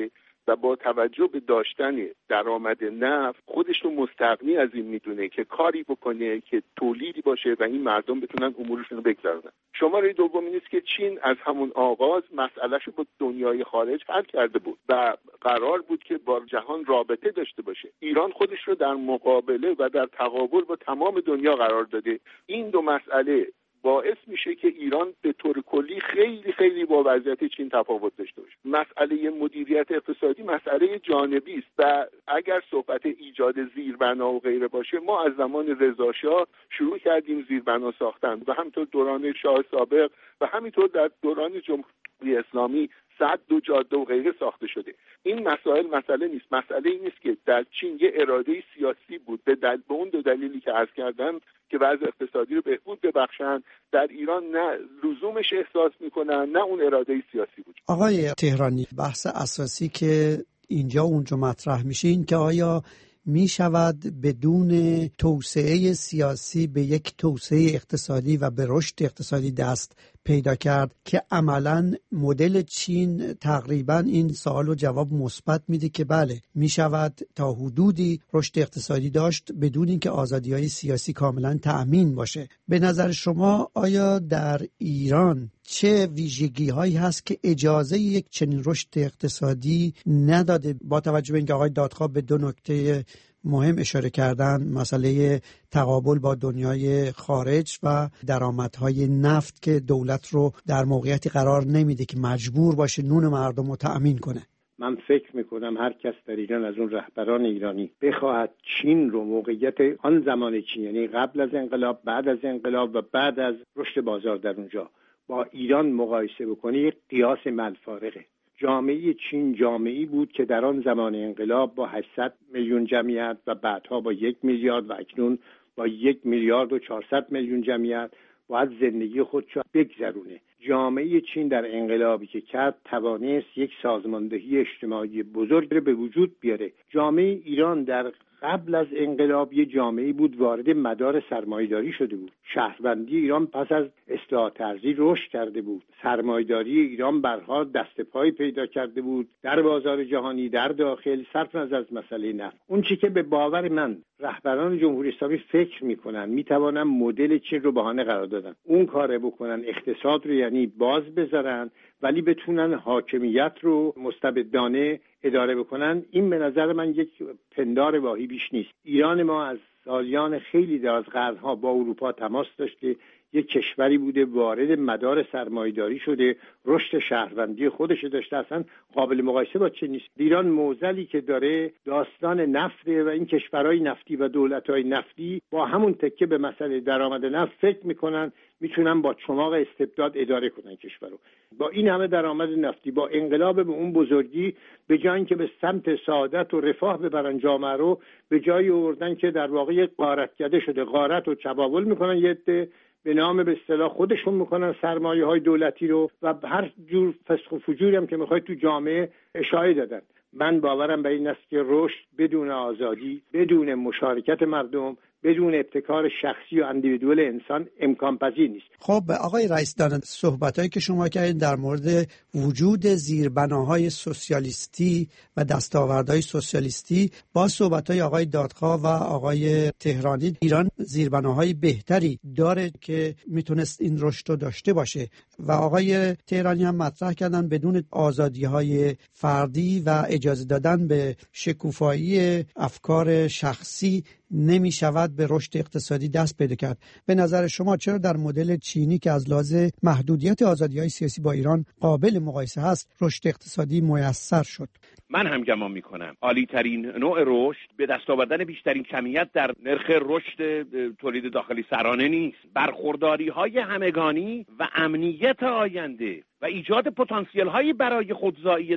و با توجه به داشتن درآمد نفت خودش رو مستغنی از این میدونه که کاری بکنه که تولیدی باشه و این مردم بتونن امورشون رو بگذرونن. شماره دوم این است که چین از همون آغاز مسئله‌اش رو با دنیای خارج حل کرده بود و قرار بود که با جهان رابطه داشته باشه. ایران خودش رو در مقابله و در تقابل با تمام دنیا قرار داده. این دو مسئله باعث میشه که ایران به طور کلی خیلی خیلی با وضعیت چین تفاوت داشته باشه. مسئله مدیریت اقتصادی مسئله جانبی است و اگر صحبت ایجاد زیربنا و غیره باشه، ما از زمان رضا شاه شروع کردیم زیربنا ساختن و همینطور دوران شاه سابق و همینطور در دوران جمهوری اسلامی سد و جاده و غیره ساخته شده. این مسئله نیست. مسئله این نیست که در چین یه اراده سیاسی بود به اون دو دلیلی که عرض کردم که وضع اقتصادی رو بهبود ببخشن. در ایران نه لزومش احساس میکنن نه اون اراده سیاسی بود. آقای تهرانی، بحث اساسی که اینجا اونجا مطرح میشه این که آیا می شود بدون توسعه سیاسی به یک توسعه اقتصادی و به رشد اقتصادی دست پیدا کرد که عملاً مدل چین تقریباً این سوال و جواب مثبت میده که بله می شود تا حدودی رشد اقتصادی داشت بدون اینکه آزادی‌های سیاسی کاملاً تأمین باشه. به نظر شما آیا در ایران چه ویژگی‌هایی هست که اجازه یک چنین رشد اقتصادی نداده؟ با توجه به اینکه آقای دادخواه به دو نکته مهم اشاره کردن، مسئله تقابل با دنیای خارج و درآمدهای نفت که دولت رو در موقعیتی قرار نمیده که مجبور باشه نون مردم رو تأمین کنه. من فکر میکنم هر کس در ایران از اون رهبران ایرانی بخواهد چین رو موقعیت آن زمان چین، یعنی قبل از انقلاب، بعد از انقلاب و بعد از رشد بازار در اونجا با ایران مقایسه بکنه، یک قیاس ملفارقه. جامعه چین جامعه‌ای بود که در آن زمان انقلاب با 800 میلیون جمعیت و بعدها با 1 میلیارد و اکنون با 1 میلیارد و 400 میلیون جمعیت باید زندگی خودش را بگذرونه. جامعه چین در انقلابی که کرد توانست یک سازماندهی اجتماعی بزرگ رو به وجود بیاره. جامعه ایران در قبل از انقلاب یه جامعه بود وارد مدار سرمایه‌داری شده بود. شهروندی ایران پس از اصلاحات ارضی رشد کرده بود. سرمایه‌داری ایران برها دست پای پیدا کرده بود در بازار جهانی، در داخل، صرف نظر از مسئله نفت. اون چی که به باور من رهبران جمهوری اسلامی فکر میکنن میتوانن مدل چین رو بهانه قرار دادن، اون کاره بکنن، اقتصاد رو یعنی باز بذارن ولی بتونن حاکمیت رو مستبدانه اداره بکنن. این به نظر من یک پندار واهی بیش نیست. ایران ما از سالیان خیلی دراز قرنها با اروپا تماس داشته، یک کشوری بوده وارد مدار سرمایه‌داری شده، رشد شهروندی خودش داشته، اصلا قابل مقایسه با چین نیست. ایران موزلی که داره داستان نفته و این کشورهای نفتی و دولت‌های نفتی با همون تکه به مسئله درآمد نفت فکر میکنن میتونن با چماق استبداد اداره کنن کشور رو. با این همه درآمد نفتی، با انقلاب به اون بزرگی، به جای اینکه به سمت سعادت و رفاه ببرن جامعه رو، به جای آوردن که در واقع غارتکده شده، غارت و چبابل میکنن، یه عده به نام به اصطلاح خودشون میکنن سرمایه‌های دولتی رو و هر جور فسق و فجوری هم که میخواد تو جامعه اشاعه دادن. من باورم به این است که رشد بدون آزادی، بدون مشارکت مردم، بدون ابتکار شخصی و اندیویدوال انسان امکان پذیر نیست. خب آقای رئیس دانه، صحبتایی که شما کردین در مورد وجود زیربناهای سوسیالیستی و دستاوردهای سوسیالیستی با صحبتای آقای دادخواه و آقای تهرانی، ایران زیربناهای بهتری داره که میتونست این رشد رو داشته باشه و آقای تهرانی هم مطرح کردن بدون آزادی‌های فردی و اجازه دادن به شکوفایی افکار شخصی نمی شود به رشد اقتصادی دست پیدا کرد. به نظر شما چرا در مدل چینی که از لحاظ محدودیت آزادی‌های سیاسی با ایران قابل مقایسه هست رشد اقتصادی میسر شد؟ من هم گمان میکنم عالی ترین نوع رشد به دست آوردن بیشترین کمیت در نرخ رشد تولید داخلی سرانه نیست. برخورداری های همگانی و امنیت آینده و ایجاد پتانسیل هایی برای خودزایی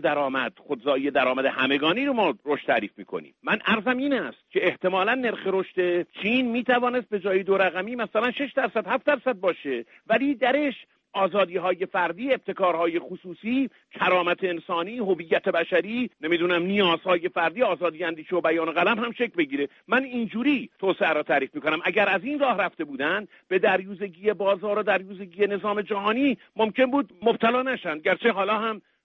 درآمد همگانی رو ما رشد تعریف میکنیم. من عرضم این است که احتمالاً نرخ رشد چین میتوانست به جای 2 رقمی مثلا 6%، 7% باشه، ولی درش آزادی‌های فردی، ابتکارهای خصوصی، کرامت انسانی، هویت بشری، نمیدونم نیازهای فردی، آزادی اندیشه و بیان قلم هم شکل بگیره. من اینجوری توسعه را تعریف میکنم. اگر از این راه رفته بودن به دریوزگی بازار و دریوزگی نظام جهانی ممکن بود مبتلا نشن، گرچه حالا هم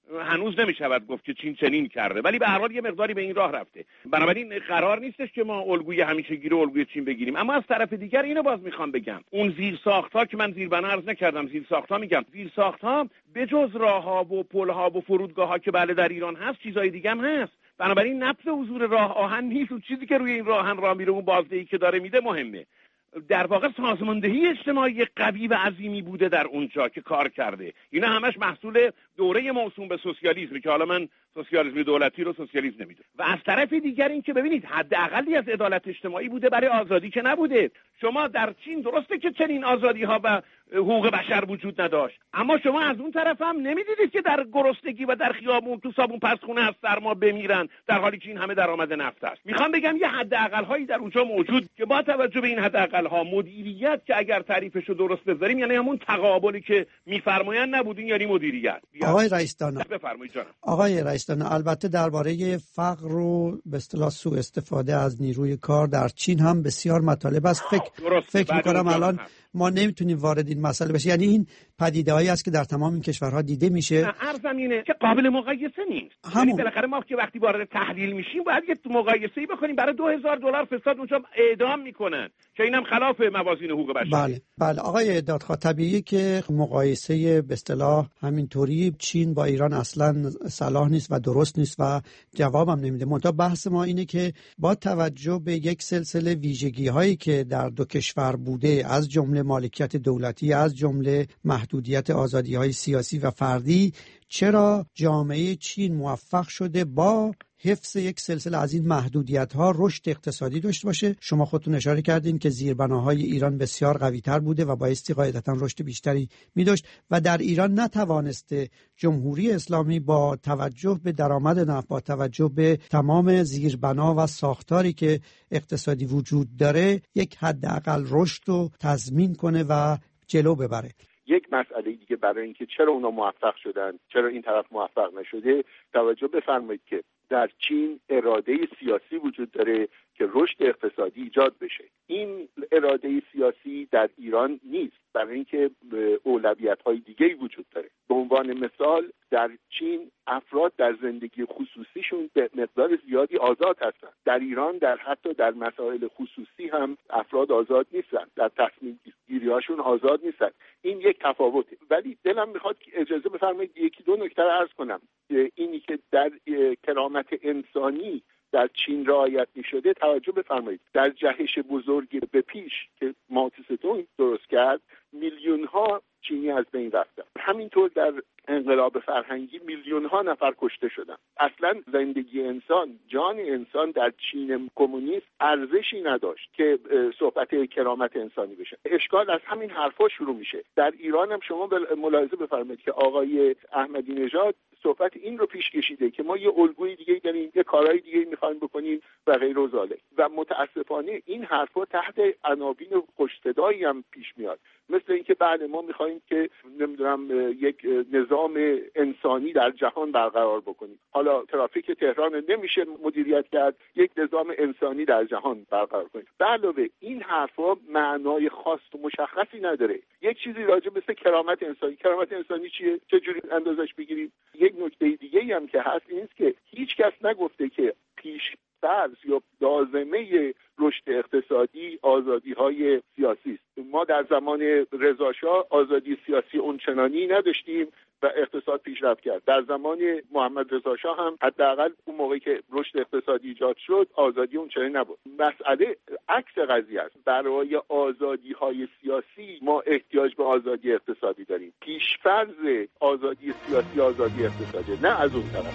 هنوز نمیشود گفت که چین چنین کرده، ولی به هر حال یه مقداری به این راه رفته. بنابراین قرار نیستش که ما الگوی همیشگی رو الگوی چین بگیریم. اما از طرف دیگر اینو باز میخوام بگم، اون زیرساخت‌ها که من زیربنا عرض نکردم، زیرساخت‌ها میگم، زیرساخت‌ها به جز راه‌ها و پل‌ها و فرودگاه‌ها که بله در ایران هست، چیزای دیگه هم هست. بنابراین نبض حضور راه آهن نیست، اون چیزی که روی این راه آهن راه میره، اون بازدهی که داره میده مهمه. در واقع سازماندهی اجتماعی قوی و عظیمی بوده در اونجا که کار کرده. اینا همش محصول دوره موسوم به سوسیالیسم که حالا من سوسیالیسم دولتی رو سوسیالیسم نمیدونم. و از طرف دیگر این که ببینید حداقلی از عدالت اجتماعی بوده، برای آزادی که نبوده. شما در چین درسته که چنین آزادی‌ها و حقوق بشر وجود نداشت، اما شما از اون طرف هم نمیدیدید که در گرسنگی و در خیابون تو صابون پسخونه از سرما بمیرن، در حالی که این همه درآمد نفت است. میخوام بگم یه حداقل‌هایی در اونجا موجود که با توجه به این حداقل‌ها مدیریت که اگر تعریفش رو درست بذاریم یعنی همون تقابلی که میفرمایند نبود، این یعنی مدیریت. آقای رئیس دانا، بفرمایید جانم. آقای رئیس دانا، البته درباره فقر و به اصطلاح سوء استفاده از نیروی کار در چین هم بسیار مطالب است. فکر می‌کنم الان ما نمیتونیم وارد این مسئله بشیم. یعنی این پدیده‌هایی است که در تمام این کشورها دیده میشه. عرضم اینه که قابل مقایسه نیست. یعنی بالاخره ما که وقتی وارد تحلیل میشیم باید یه مقایسه‌ای بکنیم. برای $2000 فساد اونجا اعدام میکنن که اینم خلاف موازین حقوق بشر. بله آقای دادخواه، طبیعیه که مقایسه به اصطلاح همینطوری چین با ایران اصلا صلاح نیست و درست نیست و جوابم نمیده. منتها بحث ما اینه که با توجه به یک سلسله ویژگی‌هایی که در دو کشور بوده، از جمله مالکیت دولتی، از جمله محدودیت آزادی‌های سیاسی و فردی، چرا جامعه چین موفق شده با حفظ یک سلسله از این محدودیت‌ها رشد اقتصادی داشته باشه؟ شما خودتون اشاره کردین که زیربناهای ایران بسیار قوی‌تر بوده و بایستی قاعدتاً رشد بیشتری می‌داشت و در ایران نتوانسته جمهوری اسلامی با توجه به درآمد نفت، با توجه به تمام زیربنا و ساختاری که اقتصادی وجود داره، یک حداقل رشد رو تضمین کنه و جلو ببره. یک مسئله دیگه برای اینکه چرا اونا موفق شدن، چرا این طرف موفق نشده، توجه بفرمایید که در چین اراده سیاسی وجود داره که رشد اقتصادی ایجاد بشه. این اراده سیاسی در ایران نیست، برای اینکه اولویت‌های دیگه‌ای وجود داره. به عنوان مثال در چین افراد در زندگی خصوصیشون به مقدار زیادی آزاد هستن. در ایران حتی در مسائل خصوصی هم افراد آزاد نیستن، در تصمیم گیری‌هاشون آزاد نیستن. این یک تفاوته. ولی دلم میخواد که اجازه بفرمایید یکی دو نکته رو عرض کنم. اینی که در کرامت انسانی در چین رعایت می‌شده، توجه بفرمایید در جهش بزرگی به پیش که ماو تسه درست کرد، میلیون‌ها چینی از بین رفتن. همینطور در انقلاب فرهنگی میلیون‌ها نفر کشته شدن. اصلا زندگی انسان، جان انسان در چین کمونیست ارزشی نداشت که صحبت کرامت انسانی بشه. اشکال از همین حرفا شروع میشه. در ایران هم شما ملاحظه بفرمایید که آقای احمدی نژاد صحبت این رو پیش کشیده که ما یه الگوی دیگه داریم، یه کارهای دیگه می‌خوایم بکنیم و غیر و ذالک. و متاسفانه این حرفا تحت عناوین خوش‌صدایی هم پیش میاد، مثل اینکه بله ما می‌خوایم که نمیدونم یک نظام انسانی در جهان برقرار بکنیم. حالا ترافیک تهران نمیشه مدیریت کرد، یک نظام انسانی در جهان برقرار کنیم. به علاوه این حرفا معنای خاص و مشخصی نداره. یک چیزی راجع به کرامت انسانی، کرامت انسانی چیه؟ چه جوری اندازش بگیریم؟ یک نکته دیگه هم که هست این است که هیچ کس نگفته که پیش‌فرض یا لازمه رشد اقتصادی آزادی‌های سیاسی است. ما در زمان رضا شاه آزادی سیاسی اونچنانی نداشتیم و اقتصاد پیشرفت کرد. در زمان محمد رضا شاه هم حداقل اون موقعی که رشد اقتصادی ایجاد شد آزادی اونچنانی نبود. مسئله عکس قضیه است. برای آزادی‌های سیاسی ما احتیاج به آزادی اقتصادی داریم. پیش‌فرض آزادی سیاسی آزادی اقتصادی، نه از اون طرف.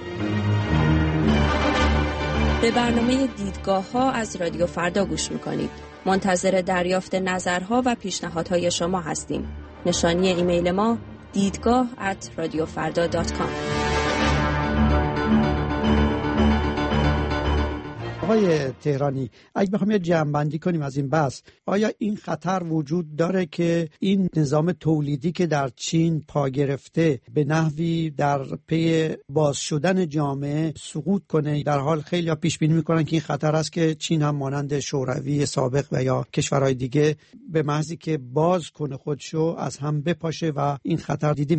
به برنامه دیدگاه‌ها از رادیو فردا گوش می‌کنید. منتظر دریافت نظرها و پیشنهادهای شما هستیم. نشانی ایمیل ما دیدگاه@radiofarda.com. آقای تهرانی، اگه بخوام یه جمع‌بندی کنیم از این بحث، آیا این خطر وجود داره که این نظام تولیدی که در چین پا گرفته به نحوی در پی باز شدن جامعه سقوط کنه؟ در حال خیلی پیش بینی میکنن که این خطر است که چین هم مانند شوروی سابق و یا کشورهای دیگه به محضی که باز کنه خودشو از هم بپاشه و این خطر دیده میشه.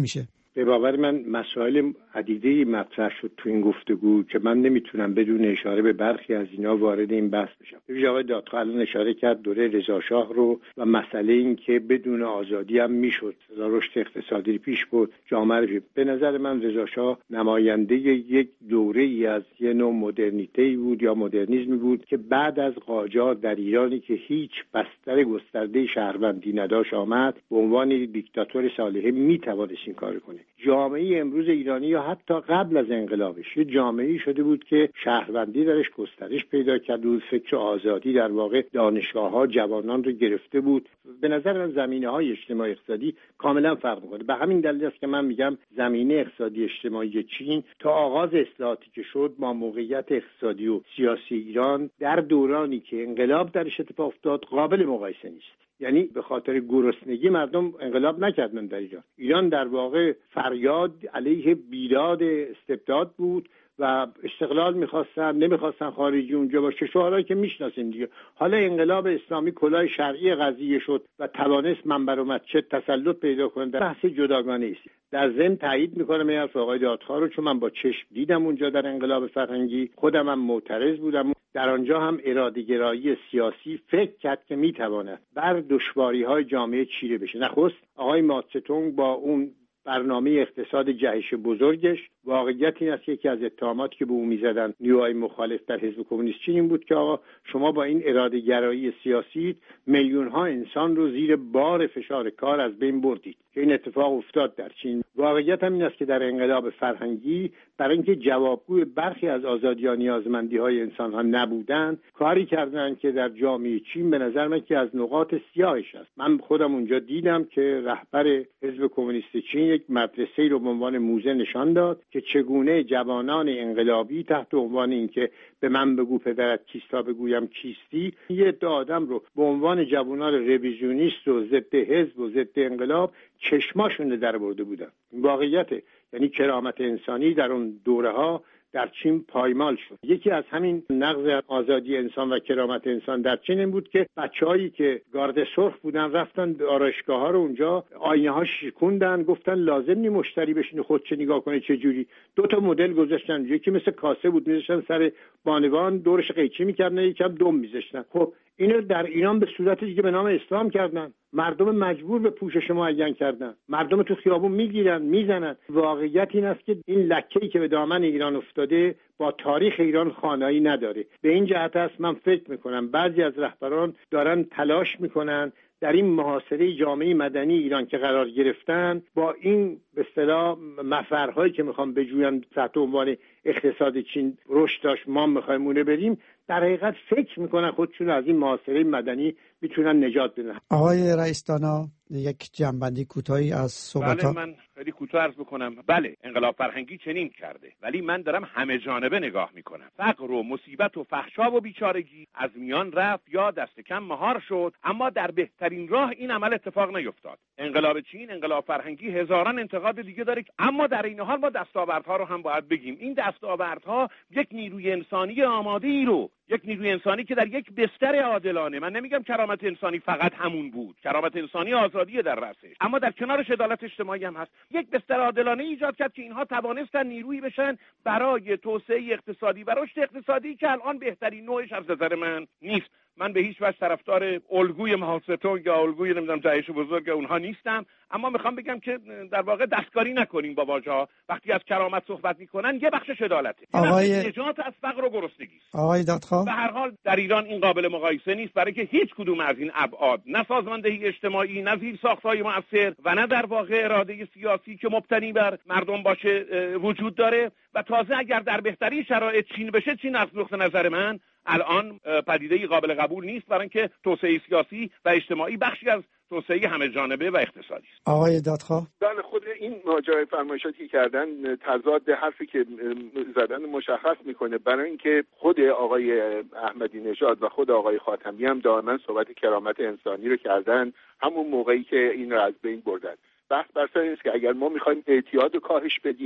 به باور من مسائل عدیده‌ای مطرح شد تو این گفتگو که من نمیتونم بدون اشاره به برخی از اینا وارد این بحث بشم. ببینید آقای دادخواه الان اشاره کرد دوره رضا شاه رو و مسئله این که بدون آزادی هم میشد رشد اقتصادی پیش برد، جامعه رو. به نظر من رضا شاه نماینده یک دوره‌ای از یه نوع مدرنیته بود یا مدرنیسم بود که بعد از قاجار در ایرانی که هیچ بستر گسترده شهروندی نداشت آمد، به عنوان دیکتاتور صالحه میتوانست این کار کنه. جامعه امروز ایرانی یا حتی قبل از انقلابش یه جامعه‌ای شده بود که شهروندی درش گسترش پیدا کرده بود، فکر آزادی در واقع دانشگاه‌ها جوانان رو گرفته بود. به نظر من زمینه‌های اجتماعی اقتصادی کاملا فرق می‌کنه. به همین دلیل است که من میگم زمینه اقتصادی اجتماعی چین تا آغاز اصلاحاتی که شد با موقعیت اقتصادی و سیاسی ایران در دورانی که انقلاب درش اتفاق افتاد قابل مقایسه نیست. یعنی به خاطر گرسنگی مردم انقلاب نکردن در ایران در واقع فریاد علیه بیداد استبداد بود و استقلال می‌خواستن، نمی‌خواستن خارجی اونجا باشه، شعارهایی که میشناسین دیگه. حالا انقلاب اسلامی کلاه شرعی قضیه شد و توانست منبر و مسجد تسلط پیدا کنه. در بحث جداگانه است. در ضمن تایید می‌کنم این حرف آقای دادخواه رو، چون من با چشم دیدم اونجا در انقلاب فرهنگی، خودم هم معترض بودم. در آنجا هم اراده‌گرایی سیاسی فکر کرد که می‌تواند بر دشواری‌های جامعه چیره بشه. نخست آقای ماوتسه‌تونگ با اون برنامه اقتصاد جهش بزرگش، واقعیت این است که یکی از اتهاماتی که به او می‌زدن نیروهای مخالف در حزب کمونیست چین این بود که آقا شما با این اراده گرایی سیاسی میلیون‌ها انسان رو زیر بار فشار کار از بین بردید که این اتفاق افتاد در چین. واقعیت هم این است که در انقلاب فرهنگی برای اینکه جوابگوی برخی از آزادی و نیازمندی‌های انسان‌ها نبودند، کاری کردن که در جامعه چین به نظر من که از نقاط سیاهش است. من خودم اونجا دیدم که رهبر حزب کمونیست چین یک مدرسه‌ای رو به عنوان موزه نشان داد که چگونه جوانان انقلابی تحت عنوان اینکه به من بگو پدرت کیست تا بگویم کیستی، یه عده آدم رو به عنوان جوانان رویژیونیست و ضد حزب و ضد انقلاب چشماشون در برده بودن. واقعیته، یعنی کرامت انسانی در اون دوره‌ها در چین پایمال شد. یکی از همین نقض آزادی انسان و کرامت انسان در چین این بود که بچه‌هایی که گارد سرخ بودن رفتن آرایشگاه‌ها رو اونجا آینه‌ها شکوندن، گفتن لازم نی مشتری بشینه خودش نگاه کنه چه جوری. دو تا مدل گذاشتن، یکی مثل کاسه بود می‌ذاشتن سر بانوان دورش قیچی می‌کردن، یکم دم می‌ذاشتن. خب اینو در ایران به صورتی که به نام اسلام کردن، مردم مجبور به پوشش معین کردن، مردم تو خیابون میگیرن میزنن. واقعیت این است که این لکه‌ای که به دامن ایران افتاده با تاریخ ایران خانایی نداره. به این جهت است من فکر میکنم بعضی از رهبران دارن تلاش میکنن در این محاصره جامعه مدنی ایران که قرار گرفتن با این به اصطلاح مفرهایی که میخوام بجوین تحت عنوان اقتصاد چین رشد داشت ما میخوایم اونه بریم، در حقیقت فکر میکنن خودشون از این محاصره مدنی میتونن نجات بدن. آقای رئیس دانا یک جنبندی کوتاهی از صحبت‌ها. بله، من خیلی کوتاه عرض بکنم. بله، انقلاب فرهنگی چنین کرده، ولی من دارم همه جانبه نگاه میکنم. فقر و مصیبت و فحشا و بیچارگی از میان رفت یا دست کم مهار شد، اما در بهترین راه این عمل اتفاق نیفتاد. انقلاب چین، انقلاب فرهنگی هزاران انتقاد دیگه داره، اما در این حال ما دستاوردها رو هم باید بگیم. این دستاوردها یک نیروی انسانی آماده‌ای رو، یک نیروی انسانی که در یک بستر عادلانه، من نمیگم کرامت انسانی فقط همون بود، کرامت انسانی آزادی در رأسش، اما در کنارش عدالت اجتماعی هم هست، یک بستر عادلانه ایجاد کرد که اینها توانستن نیرویی بشن برای توسعه اقتصادی و رشد اقتصادی که الان بهترین نوعش از نظر من نیست. من به هیچ وجه طرفدار الگوی ماوتسه‌تونگ یا الگوی نمیدونم جهش بزرگ اونها نیستم، اما میخوام بگم که در واقع دستکاری نکنیم با واژه‌ها. وقتی از کرامت صحبت میکنن یه بخشش عدالته، نجات از فقر و گرسنگی است. آقای دادخواه، به هر حال در ایران این قابل مقایسه نیست، برای که هیچ کدوم از این ابعاد، نه سازماندهی اجتماعی، نه زیرساخت‌های مؤثر و نه در واقع اراده سیاسی که مبتنی بر مردم باشه وجود داره. و تازه اگر در بهترین شرایط چین بشه، چین از نقطه نظر من الان پدیده قابل قبول نیست، برای اینکه توسعه سیاسی و اجتماعی بخشی از توسعه همه جانبه و اقتصادی است. آقای دادخواه، بله، خود این ماجرای فرمایشاتی که کردن تضاد حرفی که زدن مشخص میکنه، برای اینکه خود آقای احمدی نژاد و خود آقای خاتمی هم دائما صحبت کرامت انسانی رو کردن همون موقعی که این رو از بین بردن. بحث بر سر اینه که اگر ما میخوایم اعتیاد رو کاهش بدیم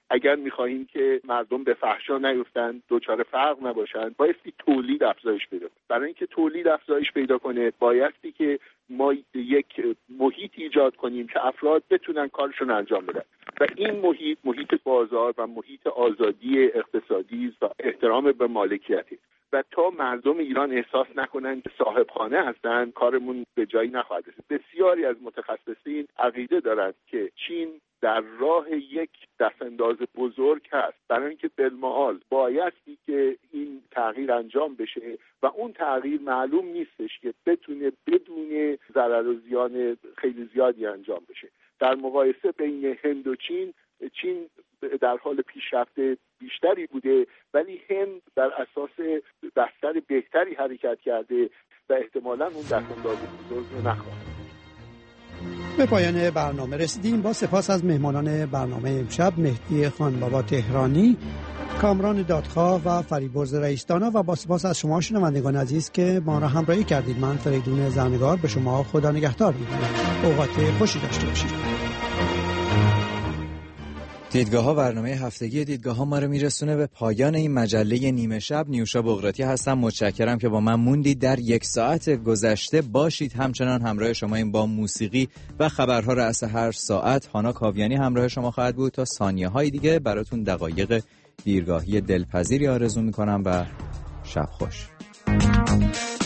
اگر می‌خواهیم که مردم به فحشا نیفتن، دچار فقر نباشن، بایستی تولید افزایش پیدا کنه. برای اینکه تولید افزایش پیدا کنه بایستی که ما یک محیط ایجاد کنیم که افراد بتونن کارشون انجام بدن و این محیط بازار و محیط آزادی اقتصادی و احترام به مالکیتی و تا مردم ایران احساس نکنن که صاحب خانه هستن کارمون به جایی نخواهد رسید. بسیاری از متخصصین عقیده دارند که چین در راه یک دستانداز بزرگ هست برای اینکه بالمعال بایستی که این تغییر انجام بشه و اون تغییر معلوم نیستش که بتونه بدون ضرر و زیان خیلی زیادی انجام بشه. در مقایسه بین هند و چین در حال پیشرفت بیشتری بوده ولی هند در اساس بستر بهتری حرکت کرده و احتمالاً اون دستانداز بزرگ رو نخواهد. به پایان برنامه رسیدیم. با سپاس از مهمانان برنامه امشب مهدی خانبابا تهرانی، کامران دادخواه و فریبرز رئیس‌دانا و با سپاس از شما شنوندگان عزیز که ما را همراهی کردید. من فریدون زرنگار به شما خدا نگهدار می‌گویم. اوقات خوشی داشته باشید. دیدگاه‌ها برنامه هفتگی دیدگاه‌ها ما رو میرسونه به پایان این مجله نیمه شب. نیوشا بغراتی هستم. متشکرم که با من موندید. در یک ساعت گذشته باشید همچنان همراه شما این با موسیقی و خبرها رأس هر ساعت. هانا کاویانی همراه شما خواهد بود تا ثانیه‌های دیگه. براتون دقایق دیرگاهی دلپذیری آرزو می‌کنم و شب خوش.